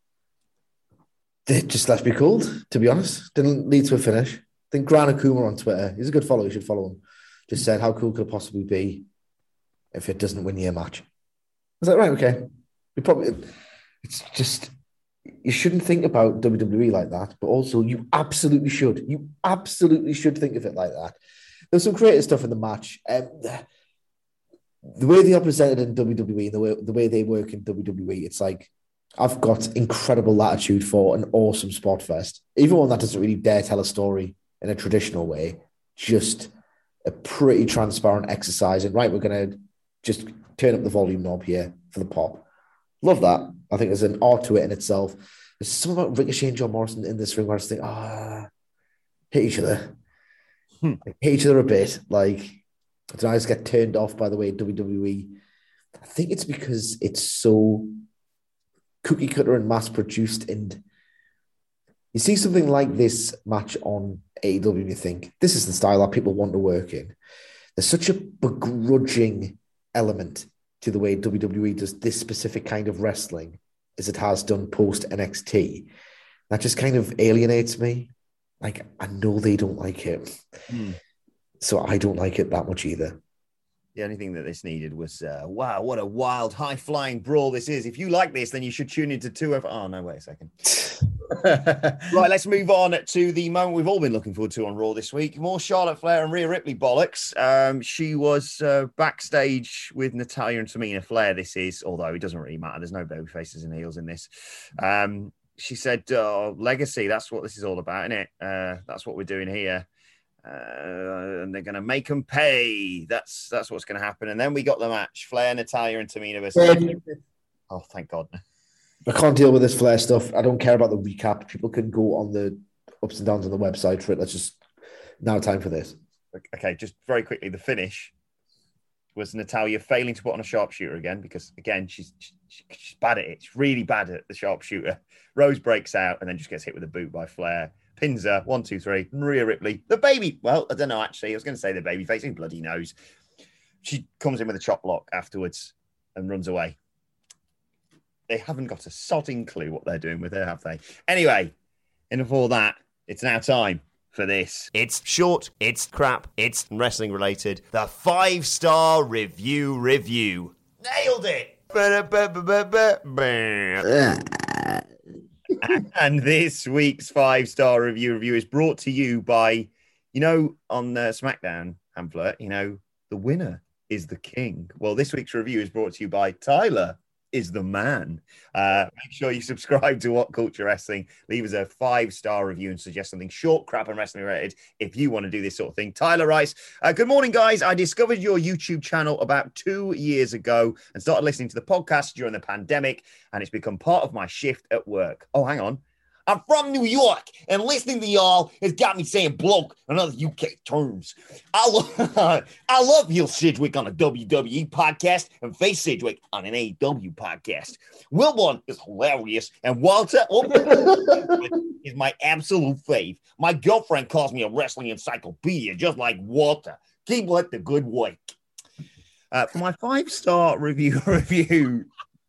They just left me cold, to be honest. Didn't lead to a finish. I think Gran Akuma on Twitter, he's a good follow, you should follow him, just said, how cool could it possibly be if it doesn't win you a match? I was like, right, okay. We probably, it's just, you shouldn't think about W W E like that, but also you absolutely should. You absolutely should think of it like that. There's some creative stuff in the match. Um, the way they are presented in W W E, the way, the way they work in W W E, it's like, I've got incredible latitude for an awesome spot fest. Even one that doesn't really dare tell a story in a traditional way, just a pretty transparent exercise. And right, we're going to just turn up the volume knob here for the pop. Love that. I think there's an art to it in itself. There's something about Ricochet and John Morrison in this ring where I just think, ah, oh, hit each other. Hmm. Hit each other a bit. Like, I don't know, I just get turned off by the way W W E. I think it's because it's so cookie cutter and mass produced, and you see something like this match on A E W and you think, this is the style that people want to work in. There's such a begrudging element to the way W W E does this specific kind of wrestling as it has done post N X T. That just kind of alienates me. Like, I know they don't like it. Hmm. So I don't like it that much either. The only thing that this needed was, uh, wow, what a wild, high-flying brawl this is. If you like this, then you should tune into two of... Oh, no, wait a second. Right, let's move on to the moment we've all been looking forward to on Raw this week. More Charlotte Flair and Rhea Ripley bollocks. Um, she was uh, backstage with Natalya and Tamina. Flair, this is, although it doesn't really matter. There's no baby faces and heels in this. Um, she said, oh, legacy, that's what this is all about, isn't it? Uh, that's what we're doing here. Uh, and they're going to make them pay. That's that's what's going to happen. And then we got the match: Flair, Natalya, and Tamina versus. Um, oh, thank God! I can't deal with this Flair stuff. I don't care about the recap. People can go on the ups and downs on the website for it. Let's just now time for this. Okay, just very quickly. The finish was Natalya failing to put on a sharpshooter again because again she's she, she's bad at it. She's really bad at the sharpshooter. Rose breaks out and then just gets hit with a boot by Flair. Pins her, one, two, three. Rhea Ripley, the baby. Well, I don't know, actually. I was going to say the baby face. Who bloody knows? She comes in with a chop block afterwards and runs away. They haven't got a sodding clue what they're doing with her, have they? Anyway, enough of all that. It's now time for this. It's short, it's crap, it's wrestling related. The five-star review review. Nailed it! And this week's five-star review review is brought to you by, you know, on uh, SmackDown, Hamflet, you know, the winner is the king. Well, this week's review is brought to you by Tyler is the man. Uh, make sure you subscribe to What Culture Wrestling. Leave us a five-star review and suggest something short, crap, and wrestling related if you want to do this sort of thing. Tyler writes, uh, good morning, guys. I discovered your YouTube channel about two years ago and started listening to the podcast during the pandemic, and it's become part of my shift at work. Oh, hang on. I'm from New York, and listening to y'all has got me saying bloke and other U K terms. I, lo- I love Heel Sidgwick on a W W E podcast and Face Sidgwick on an A E W podcast. Wilbon is hilarious, and Walter oh, is my absolute fave. My girlfriend calls me a wrestling encyclopedia, just like Walter. Keep up the good work. Uh, for my five-star review review...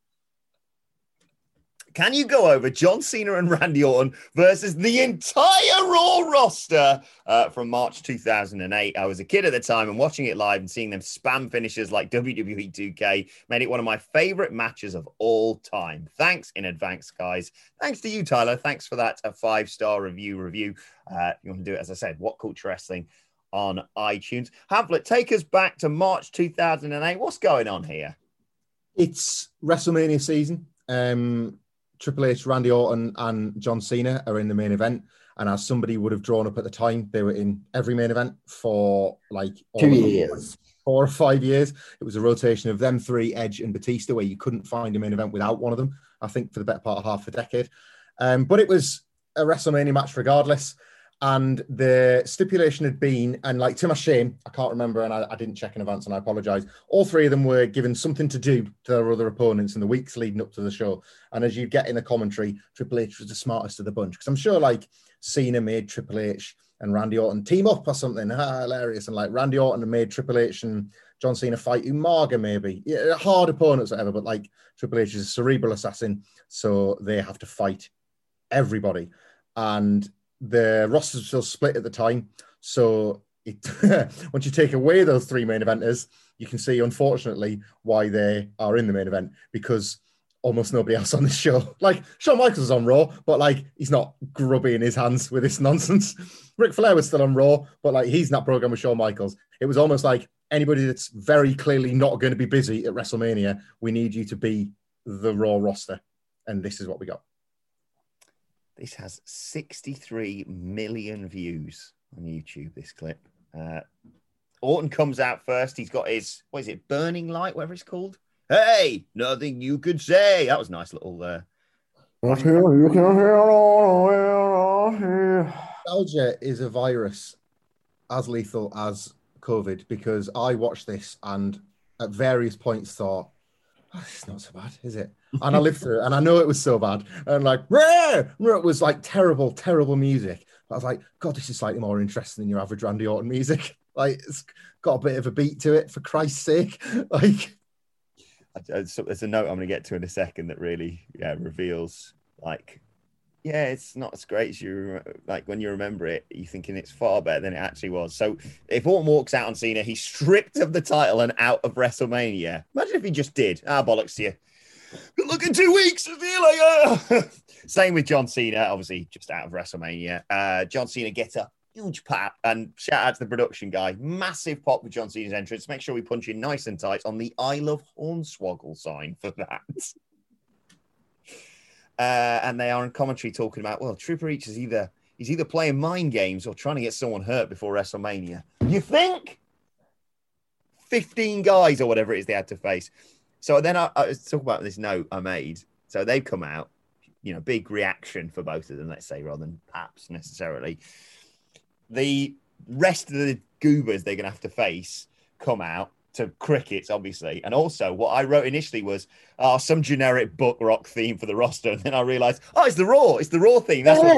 Can you go over John Cena and Randy Orton versus the entire Raw roster uh, from March two thousand eight? I was a kid at the time and watching it live and seeing them spam finishes like W W E two K made it one of my favorite matches of all time. Thanks in advance, guys. Thanks to you, Tyler. Thanks for that a five-star review review. Uh, you want to do it, as I said, What Culture Wrestling on iTunes. Hamlet, take us back to March two thousand eight. What's going on here? It's WrestleMania season. Um, Triple H, Randy Orton, and John Cena are in the main event. And as somebody would have drawn up at the time, they were in every main event for like two years, four or five years. It was a rotation of them three, Edge and Batista, where you couldn't find a main event without one of them, I think, for the better part of half a decade. Um, but it was a WrestleMania match regardless. And the stipulation had been, and like to my shame, I can't remember, and I, I didn't check in advance, and I apologize. All three of them were given something to do to their other opponents in the weeks leading up to the show. And as you get in the commentary, Triple H was the smartest of the bunch, because I'm sure like Cena made Triple H and Randy Orton team up or something. Ah, hilarious. And like Randy Orton made Triple H and John Cena fight Umaga, maybe. Yeah, hard opponents, whatever, but like Triple H is a cerebral assassin, so they have to fight everybody. And the rosters were still split at the time. So it, once you take away those three main eventers, you can see, unfortunately, why they are in the main event, because almost nobody else on the show. Like, Shawn Michaels is on Raw, but like, he's not grubbing his hands with this nonsense. Ric Flair was still on Raw, but like, he's not programmed with Shawn Michaels. It was almost like anybody that's very clearly not going to be busy at WrestleMania, we need you to be the Raw roster. And this is what we got. This has sixty-three million views on YouTube, this clip. Uh, Orton comes out first. He's got his, what is it, burning light, whatever it's called. Hey, nothing you could say. That was a nice little... Uh... Nostalgia is a virus as lethal as COVID, because I watched this and at various points thought, oh, it's not so bad, is it? And I lived through it, and I know it was so bad. And like, rah! It was like terrible, terrible music. But I was like, God, this is slightly more interesting than your average Randy Orton music. Like, it's got a bit of a beat to it, for Christ's sake. Like, so there's a note I'm going to get to in a second that really yeah, reveals like Yeah, it's not as great as you like when you remember it. You're thinking it's far better than it actually was. So if Orton walks out on Cena, he's stripped of the title and out of WrestleMania. Imagine if he just did. Ah, bollocks to you. Good luck in two weeks. See you later. Same with John Cena, obviously just out of WrestleMania. Uh, John Cena gets a huge pop, and shout out to the production guy. Massive pop with John Cena's entrance. Make sure we punch in nice and tight on the I Love Hornswoggle sign for that. Uh, and they are in commentary talking about, well, Triple H is either he's either playing mind games or trying to get someone hurt before WrestleMania. You think? fifteen guys or whatever it is they had to face. So then I, I was talking about this note I made. So they've come out, you know, big reaction for both of them, let's say, rather than perhaps necessarily. The rest of the goobers they're going to have to face come out. To crickets, obviously. And also, what I wrote initially was oh, some generic book rock theme for the roster. And then I realized, oh, it's the Raw. It's the Raw theme. That's what...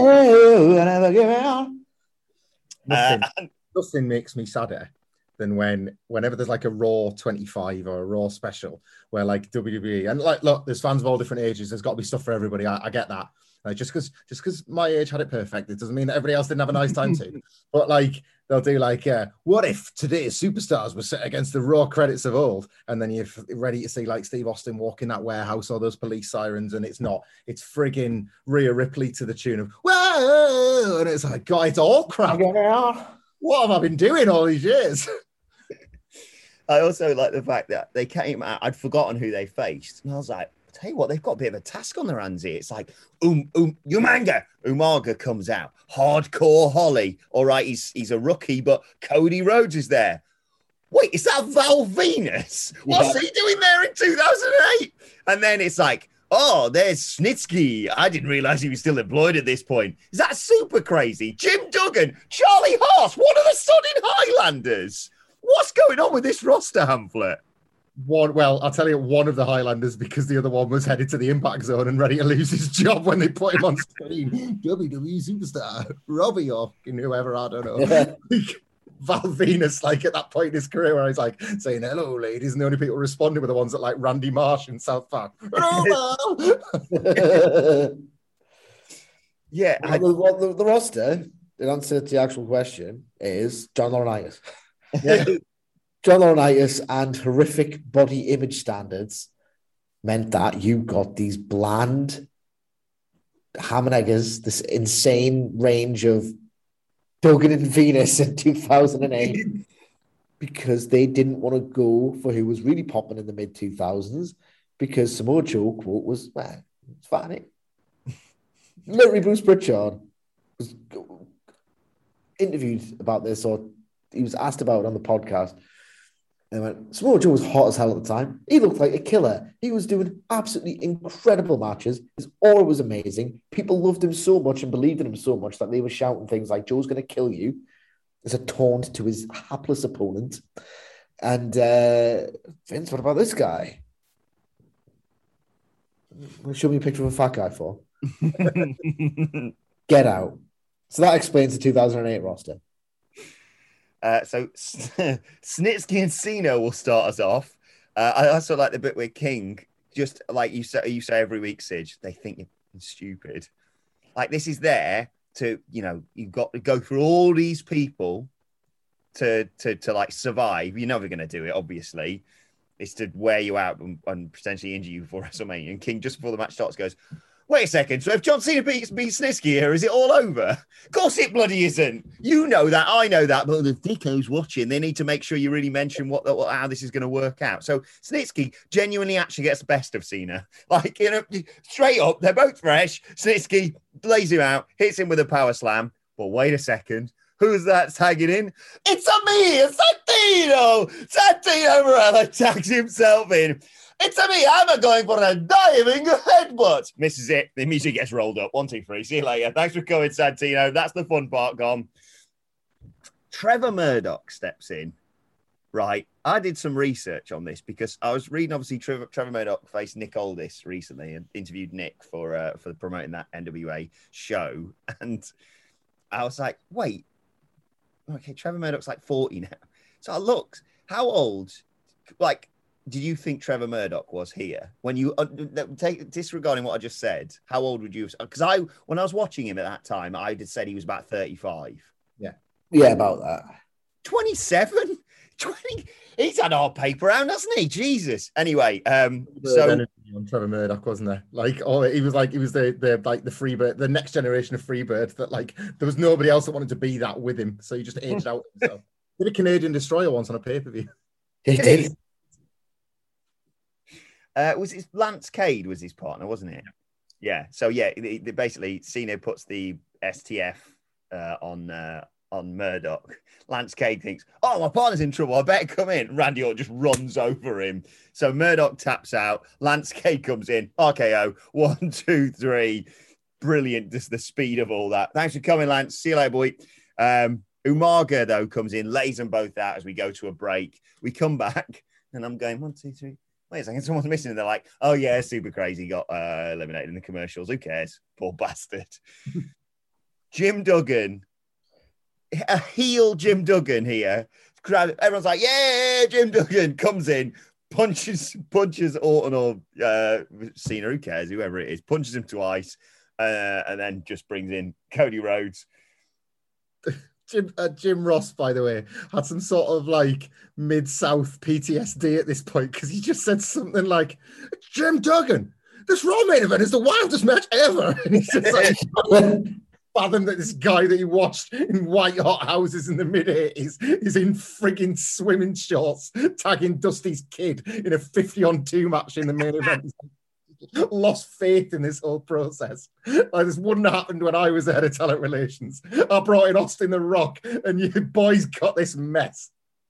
nothing, uh, nothing makes me sadder than when, whenever there's like a Raw twenty-five or a Raw special where like W W E, and like, look, there's fans of all different ages. There's got to be stuff for everybody. I, I get that. Like, just because just because my age had it perfect, it doesn't mean that everybody else didn't have a nice time too. But like, they'll do like, uh, what if today's superstars were set against the Raw credits of old? And then you're ready to see like Steve Austin walk in that warehouse or those police sirens, and it's not. It's frigging Rhea Ripley to the tune of whoa, and it's like, God, it's all crap. What have I been doing all these years? I also like the fact that they came out. I'd forgotten who they faced, and I was like, tell you what, they've got a bit of a task on their hands here. It's like, um, um, Umaga. Umaga comes out. Hardcore Holly. All right, he's he's a rookie, but Cody Rhodes is there. Wait, is that Val Venus? What's yeah. he doing there in two thousand eight? And then it's like, oh, there's Snitsky. I didn't realize he was still employed at this point. Is that super crazy? Jim Duggan, Charlie Haas, one of the Sodden Highlanders. What's going on with this roster, Hamflet? One, well, I'll tell you, one of the Highlanders, because the other one was headed to the Impact Zone and ready to lose his job when they put him on screen. W W E superstar Robbie or whoever, I don't know. Yeah. Like, Val Venus, like at that point in his career, where he's like saying "hello, ladies," and the only people responding were the ones that like Randy Marsh in South Park. Yeah, I, well, the, well, the, the roster. In answer to the actual question, is John Laurinaitis. Yeah. John Laurinaitis and horrific body image standards meant that you got these bland ham and eggers, this insane range of Duggan and Venus in two thousand eight because they didn't want to go for who was really popping in the mid two thousands because Samoa Joe quote was, well, it's funny. Literally Bruce Pritchard was interviewed about this, or he was asked about it on the podcast. They went, Samoa Joe was hot as hell at the time. He looked like a killer. He was doing absolutely incredible matches. His aura was amazing. People loved him so much and believed in him so much that they were shouting things like, Joe's going to kill you, as a taunt to his hapless opponent. And uh, Vince, what about this guy? Show me a picture of a fat guy for. Get out. So that explains the two thousand eight roster. Uh, so Snitsky and Cena will start us off. Uh, I also like the bit where King, just like you say, you say every week, Sige, they think you're stupid. Like this is there to, you know, you've got to go through all these people to to to like survive. You're never going to do it, obviously. It's to wear you out and, and potentially injure you before WrestleMania. And King, just before the match starts, goes, wait a second, so if John Cena beats, beats Snitsky here, is it all over? Of course it bloody isn't. You know that, I know that, but the thickos watching, they need to make sure you really mention what, the, what how this is going to work out. So Snitsky genuinely actually gets the best of Cena. Like, you know, straight up, they're both fresh. Snitsky lays him out, hits him with a power slam. But wait a second, who's that tagging in? It's a me, Santino! Santino Morella tags himself in. It's a me, I'm going for a diving headbutt. Misses it. The music gets rolled up. One, two, three. See you later. Thanks for coming, Santino. That's the fun part gone. Trevor Murdoch steps in. Right. I did some research on this because I was reading, obviously, Trevor, Trevor Murdoch faced Nick Aldis recently and interviewed Nick for, uh, for promoting that N W A show. And I was like, wait. Okay, Trevor Murdoch's like forty now. So I looked. How old? Like, did you think Trevor Murdoch was here when you uh, take disregarding what I just said? How old would you? Because I, when I was watching him at that time, I had said he was about thirty-five. Yeah, yeah, about that. twenty-seven, twenty. He's had our paper round, hasn't he? Jesus. Anyway, um, so on Trevor Murdoch, wasn't there? Like, oh, he was like he was the the like the Freebird, the next generation of Freebird. That like there was nobody else that wanted to be that with him, so he just aged out himself. Did a Canadian Destroyer once on a pay per view. He did. Uh, was it Lance Cade was his partner, wasn't it? Yeah. So yeah, they, they basically Cena puts the S T F uh, on uh, on Murdoch. Lance Cade thinks, "Oh, my partner's in trouble. I better come in." Randy Orton just runs over him. So Murdoch taps out. Lance Cade comes in. R K O. One, two, three. Brilliant. Just the speed of all that. Thanks for coming, Lance. See you later, boy. Um, Umaga though comes in, lays them both out as we go to a break. We come back, and I'm going one, two, three. Wait a second, someone's missing. And they're like, oh, yeah, Super Crazy got uh, eliminated in the commercials. Who cares? Poor bastard. Jim Duggan, a heel Jim Duggan here. Everyone's like, yeah, Jim Duggan comes in, punches punches Orton or uh, Cena, who cares, whoever it is, punches him twice, uh, and then just brings in Cody Rhodes. Jim, uh, Jim Ross, by the way, had some sort of like mid-South P T S D at this point because he just said something like, Jim Duggan, this Raw main event is the wildest match ever. And he's just like, fathom that this guy that he watched in white hot houses in the mid-eighties is in frigging swimming shorts tagging Dusty's kid in a fifty on two match in the main event. Lost faith in this whole process. Like, this wouldn't have happened when I was the head of talent relations. I brought in Austin the Rock, and you boys got this mess.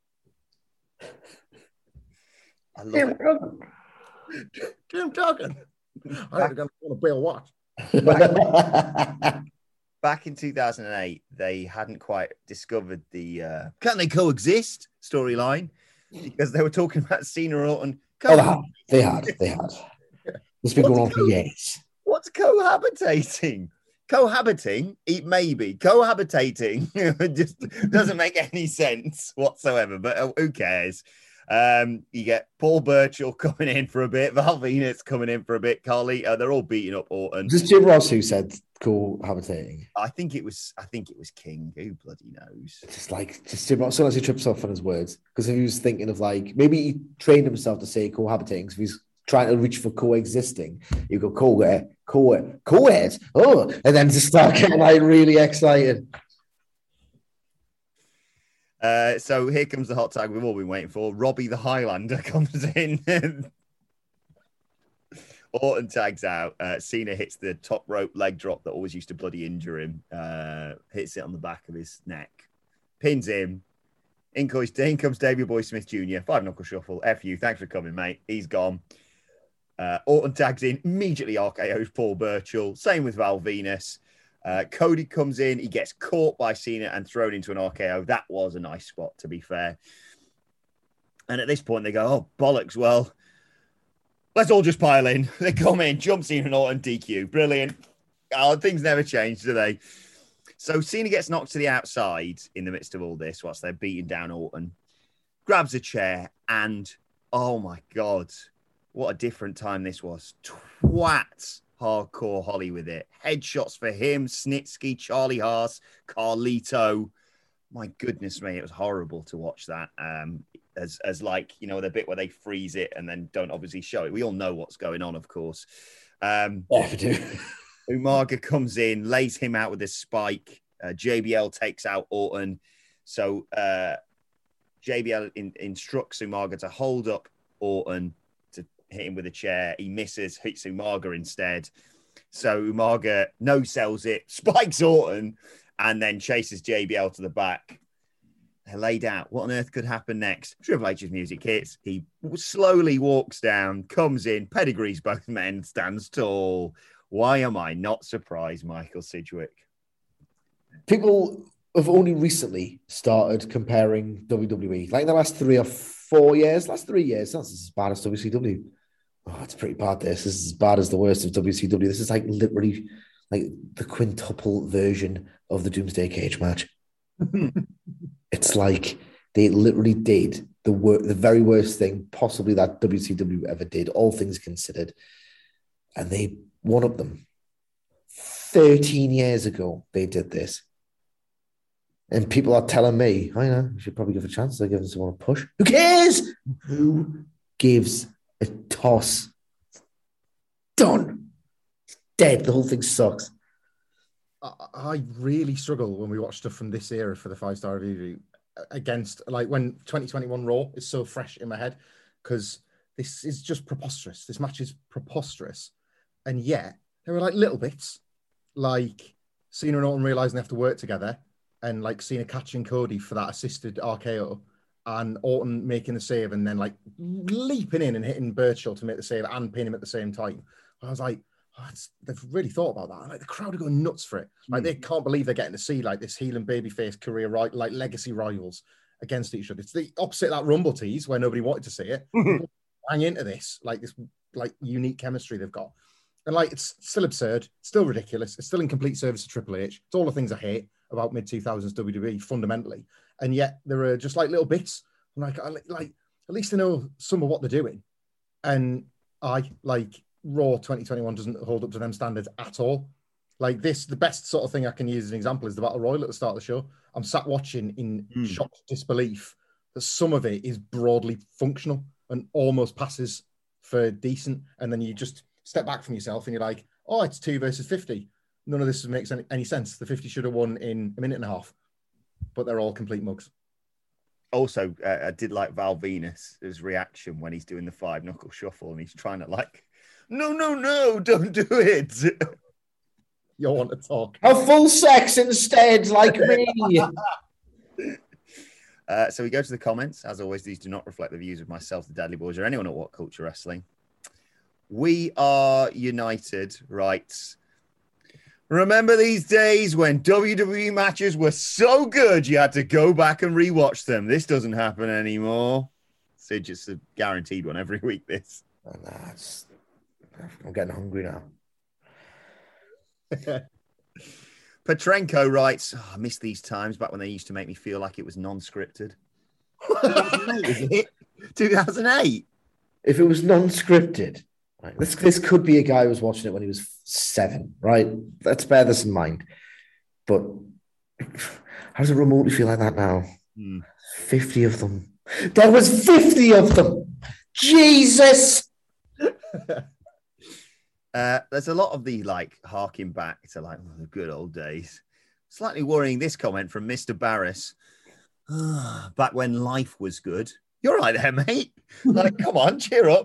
I love Jim Duggan. Jim Duggan. I don't want to play a watch. Back, back in two thousand eight, they hadn't quite discovered the uh, can they coexist storyline because they were talking about Cena Orton. Oh, they had. They had. They had. It's been going on for years. What's cohabitating? Cohabiting, it may be. Cohabitating just doesn't make any sense whatsoever, but uh, who cares? Um, you get Paul Burchill coming in for a bit, Val Venus coming in for a bit, Carlito, they're all beating up Orton. Just Jim Ross who said cohabitating. I think it was I think it was King. Who bloody knows? Just like just Jim Ross, sometimes he trips off on his words. Because if he was thinking of like maybe he trained himself to say cohabitating, because if he's trying to reach for coexisting, you go co co co oh, and then just start getting like really excited. Uh, so here comes the hot tag we've all been waiting for. Robbie the Highlander comes in. Orton tags out. Uh, Cena hits the top rope leg drop that always used to bloody injure him. Uh, hits it on the back of his neck. Pins him. In comes, in comes Davey Boy Smith Junior Five knuckle shuffle. F you. Thanks for coming, mate. He's gone. Uh, Orton tags in. Immediately R K O's Paul Burchill. Same with Val Venus. Uh, Cody comes in. He gets caught by Cena and thrown into an R K O. That was a nice spot, to be fair. And at this point, they go, oh, bollocks. Well, let's all just pile in. They come in, jump Cena and Orton, D Q. Brilliant. Oh, things never change, do they? So Cena gets knocked to the outside in the midst of all this whilst they're beating down Orton. Grabs a chair and, oh my God, what a different time this was. Twat Hardcore Holly with it. Headshots for him, Snitsky, Charlie Haas, Carlito. My goodness me, it was horrible to watch that. Um, as, as like, you know, the bit where they freeze it and then don't obviously show it. We all know what's going on, of course. Um, yeah, we do. Umaga comes in, lays him out with a spike. Uh, J B L takes out Orton. So uh, J B L in, instructs Umaga to hold up Orton to hit him with a chair. He misses, hits Umaga instead. So Umaga no-sells it, spikes Orton, and then chases J B L to the back. They're laid out. What on earth could happen next? Triple H's music hits. He slowly walks down, comes in, pedigrees both men, stands tall. Why am I not surprised, Michael Sidgwick? People have only recently started comparing W W E. Like in the last three or four years, last three years, that's as bad as W C W. Oh, it's pretty bad, this. This is as bad as the worst of W C W. This is like literally like the quintuple version of the Doomsday Cage match. It's like they literally did the wor- the very worst thing possibly that W C W ever did, all things considered. And they one up them. thirteen years ago, they did this. And people are telling me, I know, you should probably give a chance. They're giving someone a push. Who cares? Who gives a toss? Done. It's dead. The whole thing sucks. I, I really struggle when we watch stuff from this era for the five-star review against, like, when twenty twenty-one Raw is so fresh in my head, because this is just preposterous. This match is preposterous. And yet, there are, like, little bits, like Cena and Orton realizing they have to work together, and like Cena catching Cody for that assisted R K O, and Orton making the save and then like leaping in and hitting Birchall to make the save and pin him at the same time. I was like, oh, they've really thought about that. Like the crowd are going nuts for it. Like mm. they can't believe they're getting to see like this heel and babyface career, right? Like legacy rivals against each other. It's the opposite of that Rumble tease where nobody wanted to see it. Hang into this, like this like unique chemistry they've got. And like it's still absurd, still ridiculous. It's still in complete service of Triple H. It's all the things I hate about mid two thousands W W E fundamentally, and yet there are just like little bits. I'm like, I, like at least I know some of what they're doing, and I like Raw twenty twenty-one doesn't hold up to them standards at all. Like this, the best sort of thing I can use as an example is the Battle Royal at the start of the show. I'm sat watching in mm. shocked disbelief that some of it is broadly functional and almost passes for decent, and then you just step back from yourself and you're like, oh, it's two versus fifty. None of this makes any, any sense. The fifty should have won in a minute and a half, but they're all complete mugs. Also, uh, I did like Val Venus, his reaction when he's doing the five knuckle shuffle and he's trying to like, no, no, no, don't do it. You want to talk. A full sex instead, like me. uh, so we go to the comments. As always, these do not reflect the views of myself, the Dudley Boys, or anyone at What Culture Wrestling. We are united, right? Remember these days when W W E matches were so good you had to go back and rewatch them? This doesn't happen anymore. So just a guaranteed one every week, this. Oh, nah, it's... I'm getting hungry now. Petrenko writes, oh, I miss these times back when they used to make me feel like it was non-scripted. Is it? two thousand eight? If it was non-scripted... Right. This this could be a guy who was watching it when he was seven, right? Let's bear this in mind. But how does it remotely feel like that now? Mm. fifty of them. There was fifty of them. Jesus. uh, there's a lot of the like harking back to like oh, the good old days. Slightly worrying this comment from Mister Barris. Back when life was good. You're right there, mate. Like, come on, cheer up.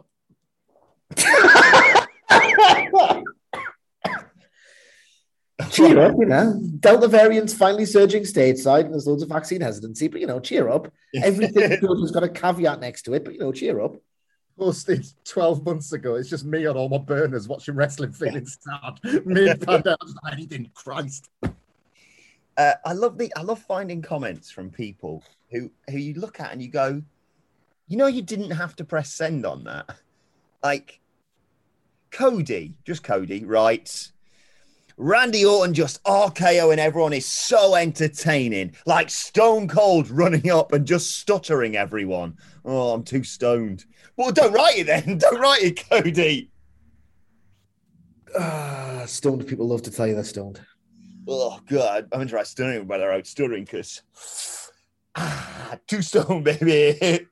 Cheer up, you know. Delta variant's finally surging stateside and there's loads of vaccine hesitancy, but you know, cheer up. Everything good has got a caveat next to it, but you know, cheer up. Posted twelve months ago. It's just me on all my burners watching wrestling, feeling sad. Mid-pandemic, anything, Christ. Uh, I love the I love finding comments from people who who you look at and you go, you know, you didn't have to press send on that. Like, Cody, just Cody, writes, Randy Orton just RKOing everyone is so entertaining. Like Stone Cold running up and just stuttering everyone. Oh, I'm too stoned. Well, don't write it then. Don't write it, Cody. Uh, stoned people love to tell you they're stoned. Oh, God. I'm going to try stuttering by their own stuttering because ah, too stoned, baby.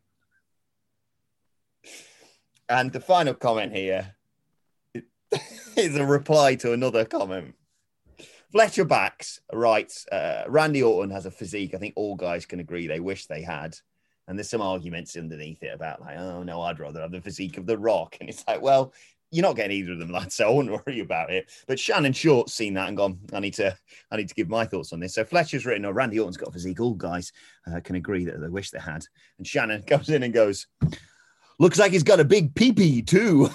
And the final comment here is a reply to another comment. Fletcher Backs writes, uh, Randy Orton has a physique I think all guys can agree they wish they had. And there's some arguments underneath it about like, oh, no, I'd rather have the physique of The Rock. And it's like, well, you're not getting either of them, lad, so I wouldn't worry about it. But Shannon Short's seen that and gone, I need to I need to give my thoughts on this. So Fletcher's written, oh, Randy Orton's got a physique all guys uh, can agree that they wish they had. And Shannon comes in and goes, looks like he's got a big pee-pee too.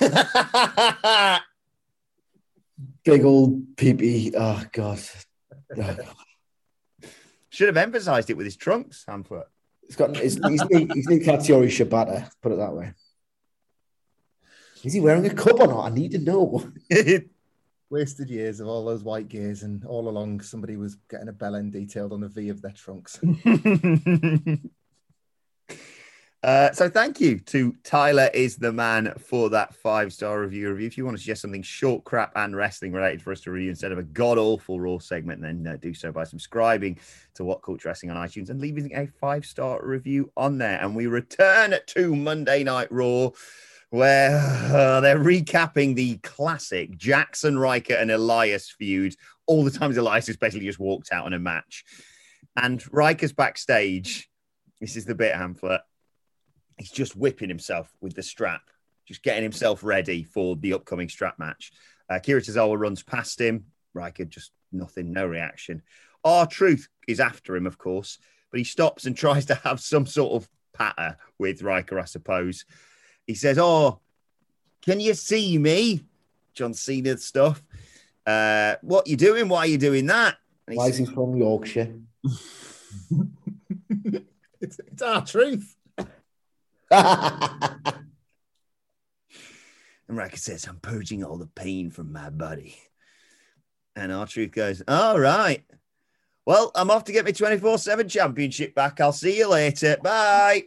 Big old pee-pee. Oh, God. Oh. Should have emphasized it with his trunks, Hamfoot. He's got he's, he's, he's, he's need Katsuyori Shibata, put it that way. Is he wearing a cup or not? I need to know. Wasted years of all those white gears, and all along somebody was getting a bell end detailed on the V of their trunks. Uh, so thank you to Tyler is the man for that five-star review review. If you want to suggest something short, crap, and wrestling related for us to review instead of a god-awful Raw segment, then uh, do so by subscribing to What Culture Wrestling on iTunes and leaving a five-star review on there. And we return to Monday Night Raw, where uh, they're recapping the classic Jackson, Riker, and Elias feud. All the times Elias has basically just walked out on a match. And Riker's backstage. This is the bit, Hamflet. He's just whipping himself with the strap, just getting himself ready for the upcoming strap match. Uh, Kira Tozawa runs past him. Riker just nothing, no reaction. R-Truth is after him, of course, but he stops and tries to have some sort of patter with Riker, I suppose. He says, oh, can you see me? John Cena stuff. Uh, what you doing? Why are you doing that? And Why is he from Yorkshire? it's, it's R-Truth. And Riker says, I'm purging all the pain from my body. And R-Truth goes, all right. Well, I'm off to get my twenty-four seven championship back. I'll see you later. Bye.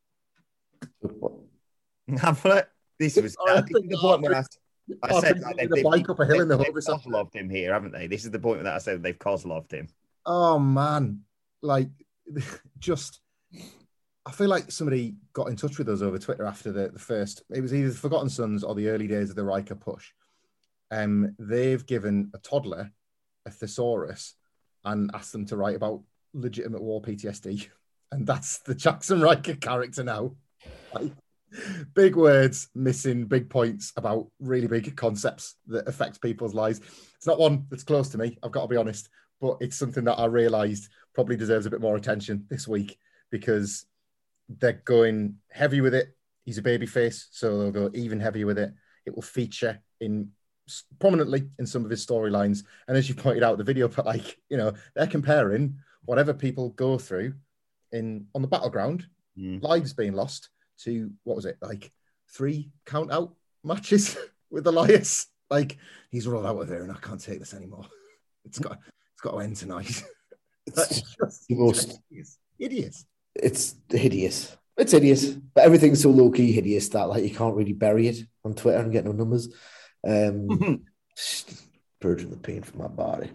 This was uh, this is the point where I, I said like, they've, they've, bike up a hill in the they've Kozloved him here, haven't they? This is the point that I said they've Kozloved him. Oh, man. Like, just... I feel like somebody got in touch with us over Twitter after the, the first, it was either the Forgotten Sons or the early days of the Riker push. Um, they've given a toddler a thesaurus and asked them to write about legitimate war P T S D. And that's the Jackson Riker character now. Like, big words, missing big points about really big concepts that affect people's lives. It's not one that's close to me, I've got to be honest, but it's something that I realised probably deserves a bit more attention this week because they're going heavy with it. He's a babyface, so they'll go even heavier with it. It will feature in prominently in some of his storylines. And as you pointed out, the video, but like, you know, they're comparing whatever people go through in on the battleground, mm. lives being lost, to what was it, like three count out matches with Elias. Like, he's rolled out of there and I can't take this anymore. It's got it's got to end tonight. It's just the most hideous. It's hideous. It's hideous. But everything's so low-key hideous that like you can't really bury it on Twitter and get no numbers. Um, purging the pain from my body.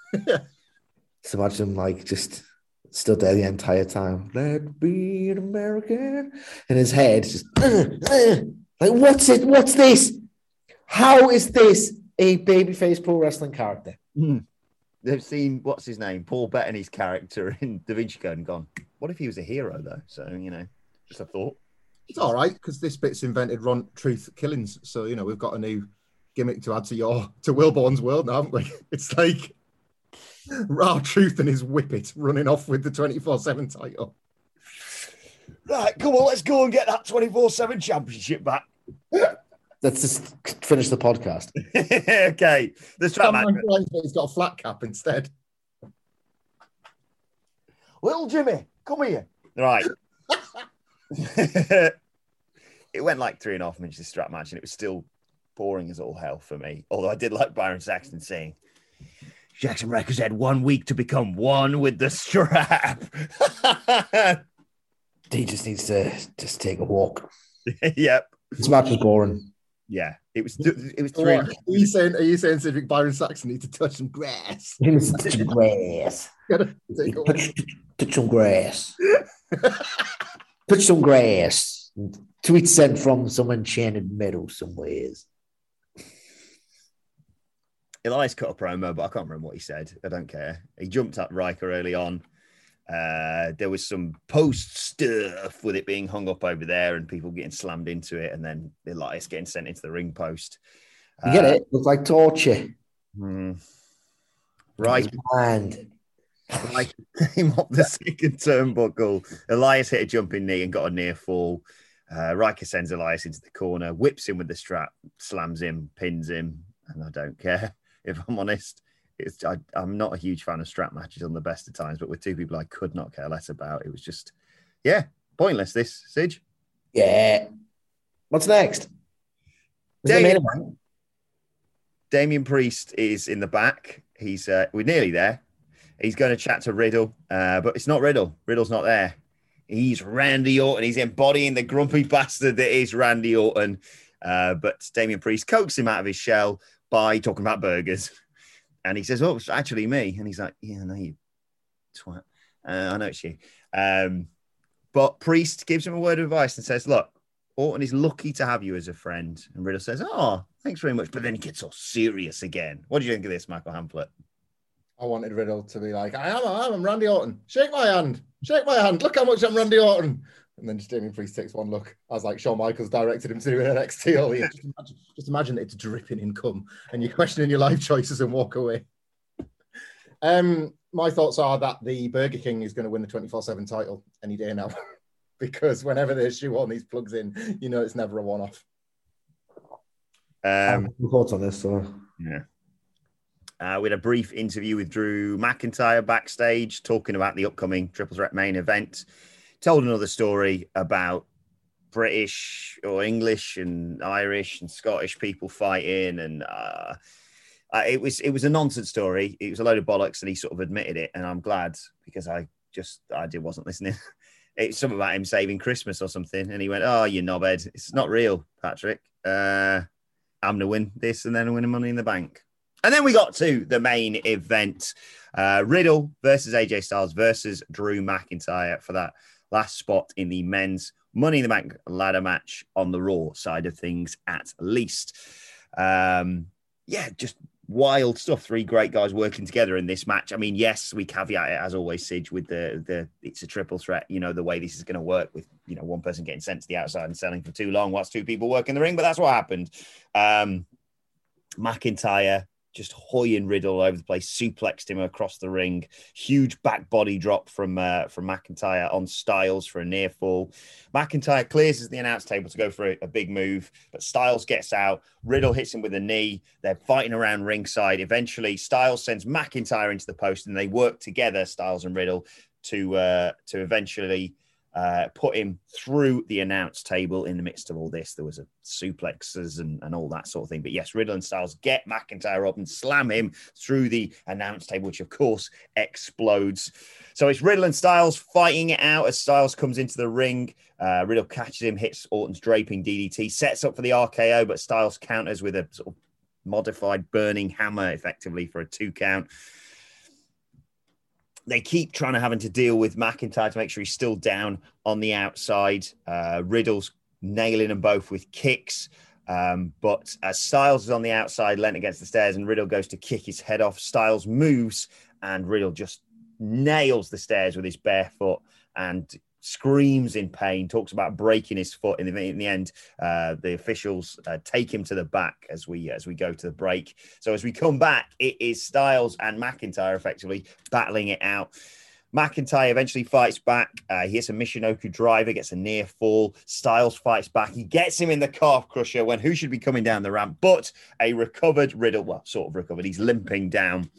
Just imagine him like just stood there the entire time. Let be an American. And his head just uh, uh, like, what's it? What's this? How is this a babyface pro wrestling character? Mm. They've seen, what's his name, Paul Bettany's character in Da Vinci Code and gone, what if he was a hero, though? So, you know, just a thought. It's all right, because this bit's invented Ron Truth Killings. So, you know, we've got a new gimmick to add to your, to Wilborn's world now, haven't we? It's like Raw Truth and his whippet running off with the twenty-four seven title. Right, come on, let's go and get that twenty-four seven championship back. Let's just finish the podcast. Okay. Let's try that. He's got a flat cap instead. Little Jimmy, come here. Right. It went like three and a half minutes, this strap match, and it was still boring as all hell for me. Although I did like Byron Saxton saying, Jackson Riker's had one week to become one with the strap. He just needs to just take a walk. Yep. This match was boring. Yeah, it was. It was three. Are you saying? Are you saying Cedric Byron Saxon needs to touch some grass? He needs to touch some grass. touch, touch some grass. touch some grass. Tweet sent from some enchanted meadow somewheres. Elias cut a promo, but I can't remember what he said. I don't care. He jumped at Riker early on. Uh, there was some post stuff with it being hung up over there and people getting slammed into it, and then Elias getting sent into the ring post. You get uh, it? Looks like torture. Hmm. Right. And like came up the second turnbuckle. Elias hit a jumping knee and got a near fall. Uh, Riker sends Elias into the corner, whips him with the strap, slams him, pins him, and I don't care, if I'm honest. It's, I, I'm not a huge fan of strap matches on the best of times, but with two people I could not care less about, it was just, yeah, pointless, this, Sige. Yeah. What's next? Damien, Damien Priest is in the back. He's uh, we're nearly there. He's going to chat to Riddle, uh, but it's not Riddle. Riddle's not there. He's Randy Orton. He's embodying the grumpy bastard that is Randy Orton. Uh, but Damian Priest coaxes him out of his shell by talking about burgers. And he says, oh, it's actually me. And he's like, yeah, no, you twat. Uh, I know it's you. Um, but Priest gives him a word of advice and says, look, Orton is lucky to have you as a friend. And Riddle says, oh, thanks very much. But then he gets all serious again. What do you think of this, Michael Hamflett? I wanted Riddle to be like, I am, I am, I'm Randy Orton. Shake my hand. Shake my hand. Look how much I'm Randy Orton. And then just Damian Priest takes one look. I was like, Shawn Michaels directed him to do an N X T all year. Just imagine, just imagine that it's dripping in cum and you're questioning your life choices and walk away. Um, my thoughts are that the Burger King is going to win the twenty-four seven title any day now. Because whenever they shoe on these plugs in, you know it's never a one-off. Um, thoughts on this? So. Yeah. Uh, we had a brief interview with Drew McIntyre backstage talking about the upcoming Triple Threat main event. Told another story about British or English and Irish and Scottish people fighting. And uh, uh, it was it was a nonsense story. It was a load of bollocks and he sort of admitted it. And I'm glad because I just, I did, wasn't listening. It's something about him saving Christmas or something. And he went, oh, you knobhead. It's not real, Patrick. Uh, I'm going to win this and then win Money in the Bank. And then we got to the main event. Uh, Riddle versus A J Styles versus Drew McIntyre for that last spot in the men's Money in the Bank ladder match on the Raw side of things, at least. Um, yeah, just wild stuff. Three great guys working together in this match. I mean, yes, we caveat it as always, Sidge, with the the it's a triple threat. You know the way this is going to work with you know one person getting sent to the outside and selling for too long whilst two people work in the ring. But that's what happened. Um, McIntyre just hoying Riddle all over the place, suplexed him across the ring. Huge back body drop from uh, from McIntyre on Styles for a near fall. McIntyre clears the announce table to go for a, a big move, but Styles gets out. Riddle hits him with a knee. They're fighting around ringside. Eventually, Styles sends McIntyre into the post, and they work together, Styles and Riddle, to uh, to eventually uh, put him through the announce table. In the midst of all this, there was a suplexes and, and all that sort of thing. But yes, Riddle and Styles get McIntyre up and slam him through the announce table, which of course explodes. So it's Riddle and Styles fighting it out as Styles comes into the ring. Uh, Riddle catches him, hits Orton's draping D D T, sets up for the R K O, but Styles counters with a sort of modified burning hammer, effectively, for a two count. They keep trying to having to deal with McIntyre to make sure he's still down on the outside. Uh, Riddle's nailing them both with kicks. Um, but as Styles is on the outside, leant against the stairs, and Riddle goes to kick his head off, Styles moves, and Riddle just nails the stairs with his bare foot and screams in pain, talks about breaking his foot. In the, in the end, uh, the officials uh, take him to the back as we as we go to the break. So as we come back, it is Styles and McIntyre effectively battling it out. McIntyre eventually fights back. Uh, he hits a Michinoku driver, gets a near fall. Styles fights back. He gets him in the calf crusher when who should be coming down the ramp but a recovered Riddle. Well, sort of recovered. He's limping down.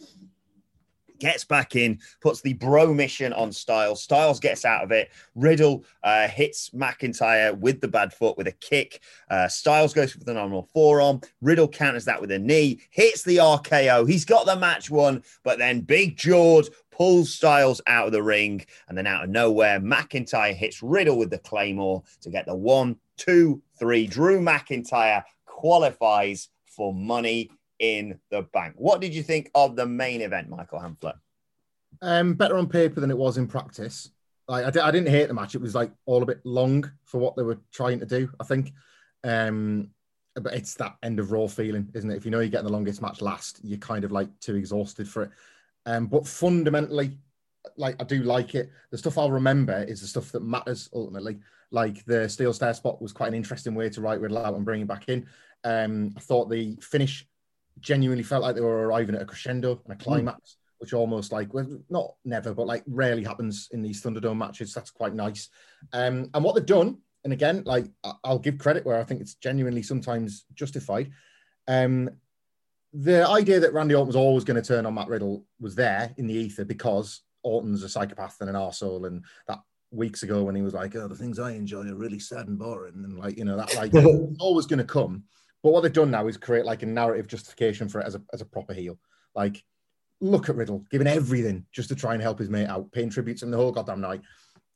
Gets back in, puts the bro mission on Styles. Styles gets out of it. Riddle uh, hits McIntyre with the bad foot with a kick. Uh, Styles goes for the nominal forearm. Riddle counters that with a knee, hits the R K O. He's got the match won, but then Big George pulls Styles out of the ring, and then out of nowhere, McIntyre hits Riddle with the Claymore to get the one, two, three. Drew McIntyre qualifies for Money in the Bank. What did you think of the main event, Michael Hamflett? Um, better on paper than it was in practice. Like I, di- I didn't hate the match. It was like all a bit long for what they were trying to do, I think. Um, but it's that end of Raw feeling, isn't it? If you know you're getting the longest match last, you're kind of like too exhausted for it. Um, but fundamentally, like I do like it. The stuff I'll remember is the stuff that matters ultimately. Like the steel stair spot was quite an interesting way to write Riddle out and bring him back in. Um, I thought the finish genuinely felt like they were arriving at a crescendo and a climax, mm. which almost like, well, not never, but like rarely happens in these Thunderdome matches. That's quite nice. Um, and what they've done, and again, like I'll give credit where I think it's genuinely sometimes justified. Um, the idea that Randy Orton was always going to turn on Matt Riddle was there in the ether because Orton's a psychopath and an arsehole, and that weeks ago when he was like, oh, the things I enjoy are really sad and boring, and like, you know, that like it's always going to come. But what they've done now is create like a narrative justification for it as a as a proper heel. Like, look at Riddle giving everything just to try and help his mate out, paying tribute to him the whole goddamn night.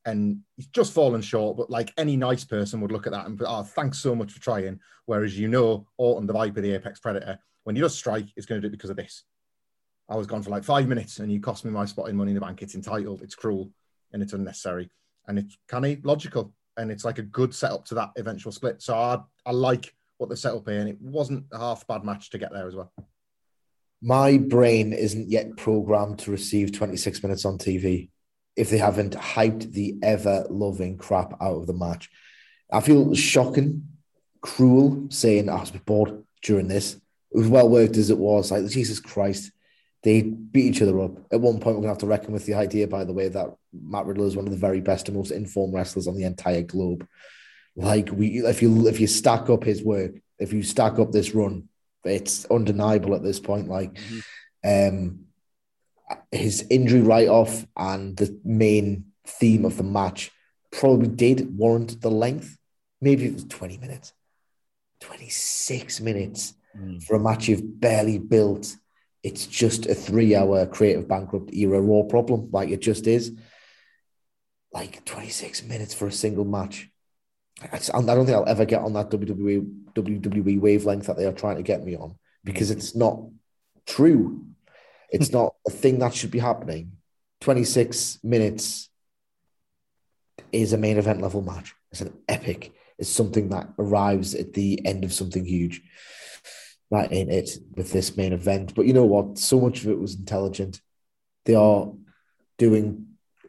and he's just fallen short. But like any nice person would look at that and be, oh, thanks so much for trying. Whereas, you know, Orton, the Viper, the Apex Predator, when he does strike, he's going to do it because of this. I was gone for like five minutes and you cost me my spot in Money in the Bank. It's entitled, it's cruel, and it's unnecessary. And it's kind of logical. And it's like a good setup to that eventual split. So I, I like what the setup here, and it wasn't a half bad match to get there as well. My brain isn't yet programmed to receive twenty-six minutes on T V if they haven't hyped the ever-loving crap out of the match. I feel shocking, cruel, saying I was bored during this. It was well worked as it was. Like, Jesus Christ, they beat each other up. At one point, we're going to have to reckon with the idea, by the way, that Matt Riddle is one of the very best and most informed wrestlers on the entire globe. Like, we, if you if you stack up his work, if you stack up this run, it's undeniable at this point. Like, mm-hmm. um, his injury write-off and the main theme of the match probably did warrant the length. Maybe it was twenty minutes. twenty-six minutes mm. for a match you've barely built. It's just a three-hour creative bankrupt era Raw problem. Like, it just is. Like, twenty-six minutes for a single match. I, just, I don't think I'll ever get on that W W E, W W E wavelength that they are trying to get me on, because it's not true. It's not a thing that should be happening. twenty-six minutes is a main event level match. It's an epic. It's something that arrives at the end of something huge. That ain't it with this main event. But you know what? So much of it was intelligent. They are doing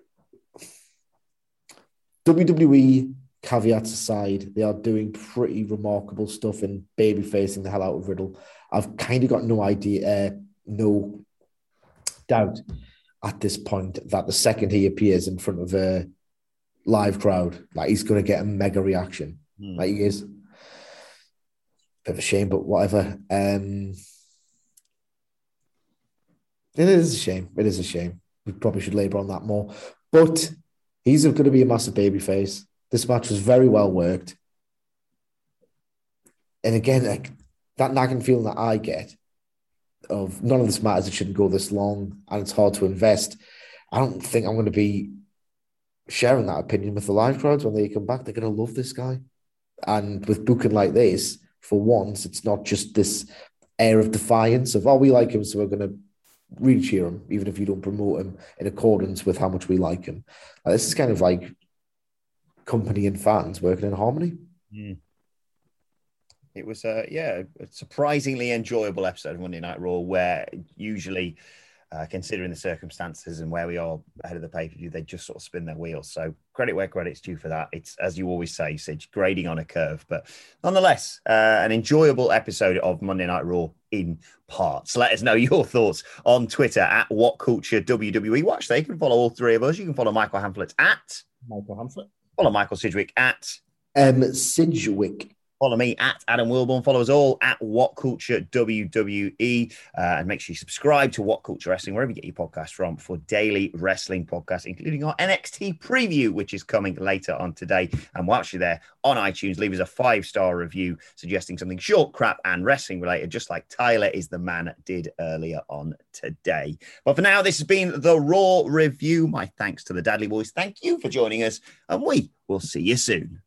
W W E, caveats aside, they are doing pretty remarkable stuff in baby facing the hell out of Riddle. I've kind of got no idea, uh, no doubt at this point that the second he appears in front of a live crowd, like, he's going to get a mega reaction. Mm. Like, he is. Bit of a shame, but whatever. Um, it is a shame. It is a shame. We probably should labour on that more. But he's going to be a massive babyface. This match was very well worked. And again, like, that nagging feeling that I get of none of this matters, it shouldn't go this long, and it's hard to invest. I don't think I'm going to be sharing that opinion with the live crowds when they come back. They're going to love this guy. And with booking like this, for once, it's not just this air of defiance of, oh, we like him, so we're going to really cheer him, even if you don't promote him in accordance with how much we like him. Like, this is kind of like company and fans working in harmony. Mm. It was, uh, yeah, a surprisingly enjoyable episode of Monday Night Raw, where usually, uh, considering the circumstances and where we are ahead of the pay-per-view, they just sort of spin their wheels. So credit where credit's due for that. It's, as you always say, Sidge, grading on a curve. But nonetheless, uh, an enjoyable episode of Monday Night Raw in parts. Let us know your thoughts on Twitter at WhatCultureWWE. Watch there. You can follow all three of us. You can follow Michael Hamflett at... Michael Hamflett. Follow Michael Sidgwick at... Um, Sidgwick. Follow me at Adam Wilborn. Follow us all at What Culture W W E. Uh, and make sure you subscribe to What Culture Wrestling, wherever you get your podcast from, for daily wrestling podcasts, including our N X T preview, which is coming later on today. And whilst you're there on iTunes, leave us a five-star review suggesting something short, crap, and wrestling related, just like Tyler is the man did earlier on today. But for now, this has been the Raw Review. My thanks to the Dudley Boys. Thank you for joining us, and we will see you soon.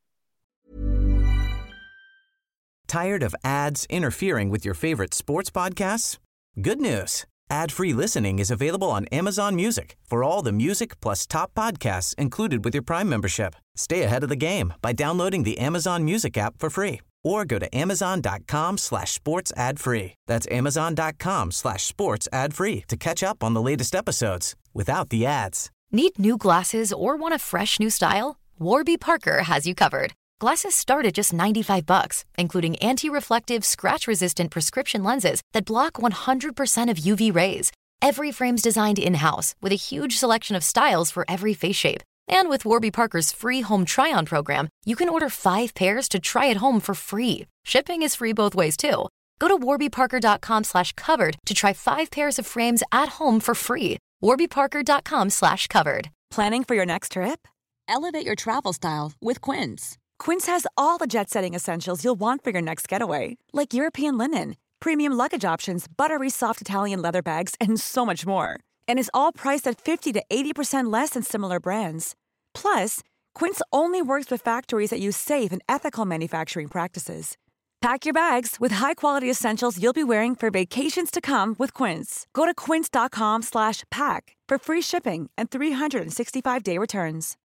Tired of ads interfering with your favorite sports podcasts? Good news. Ad-free listening is available on Amazon Music for all the music plus top podcasts included with your Prime membership. Stay ahead of the game by downloading the Amazon Music app for free or go to amazon.com slash sports ad free. That's amazon.com slash sports ad free to catch up on the latest episodes without the ads. Need new glasses or want a fresh new style? Warby Parker has you covered. Glasses start at just ninety-five bucks, including anti-reflective, scratch-resistant prescription lenses that block one hundred percent of U V rays. Every frame's designed in-house with a huge selection of styles for every face shape. And with Warby Parker's free home try-on program, you can order five pairs to try at home for free. Shipping is free both ways, too. Go to warbyparker.com slash covered to try five pairs of frames at home for free. warbyparker.com slash covered. Planning for your next trip? Elevate your travel style with Quince. Quince has all the jet-setting essentials you'll want for your next getaway, like European linen, premium luggage options, buttery soft Italian leather bags, and so much more. And is all priced at fifty to eighty percent less than similar brands. Plus, Quince only works with factories that use safe and ethical manufacturing practices. Pack your bags with high-quality essentials you'll be wearing for vacations to come with Quince. Go to quince.com slash pack for free shipping and three sixty-five day returns.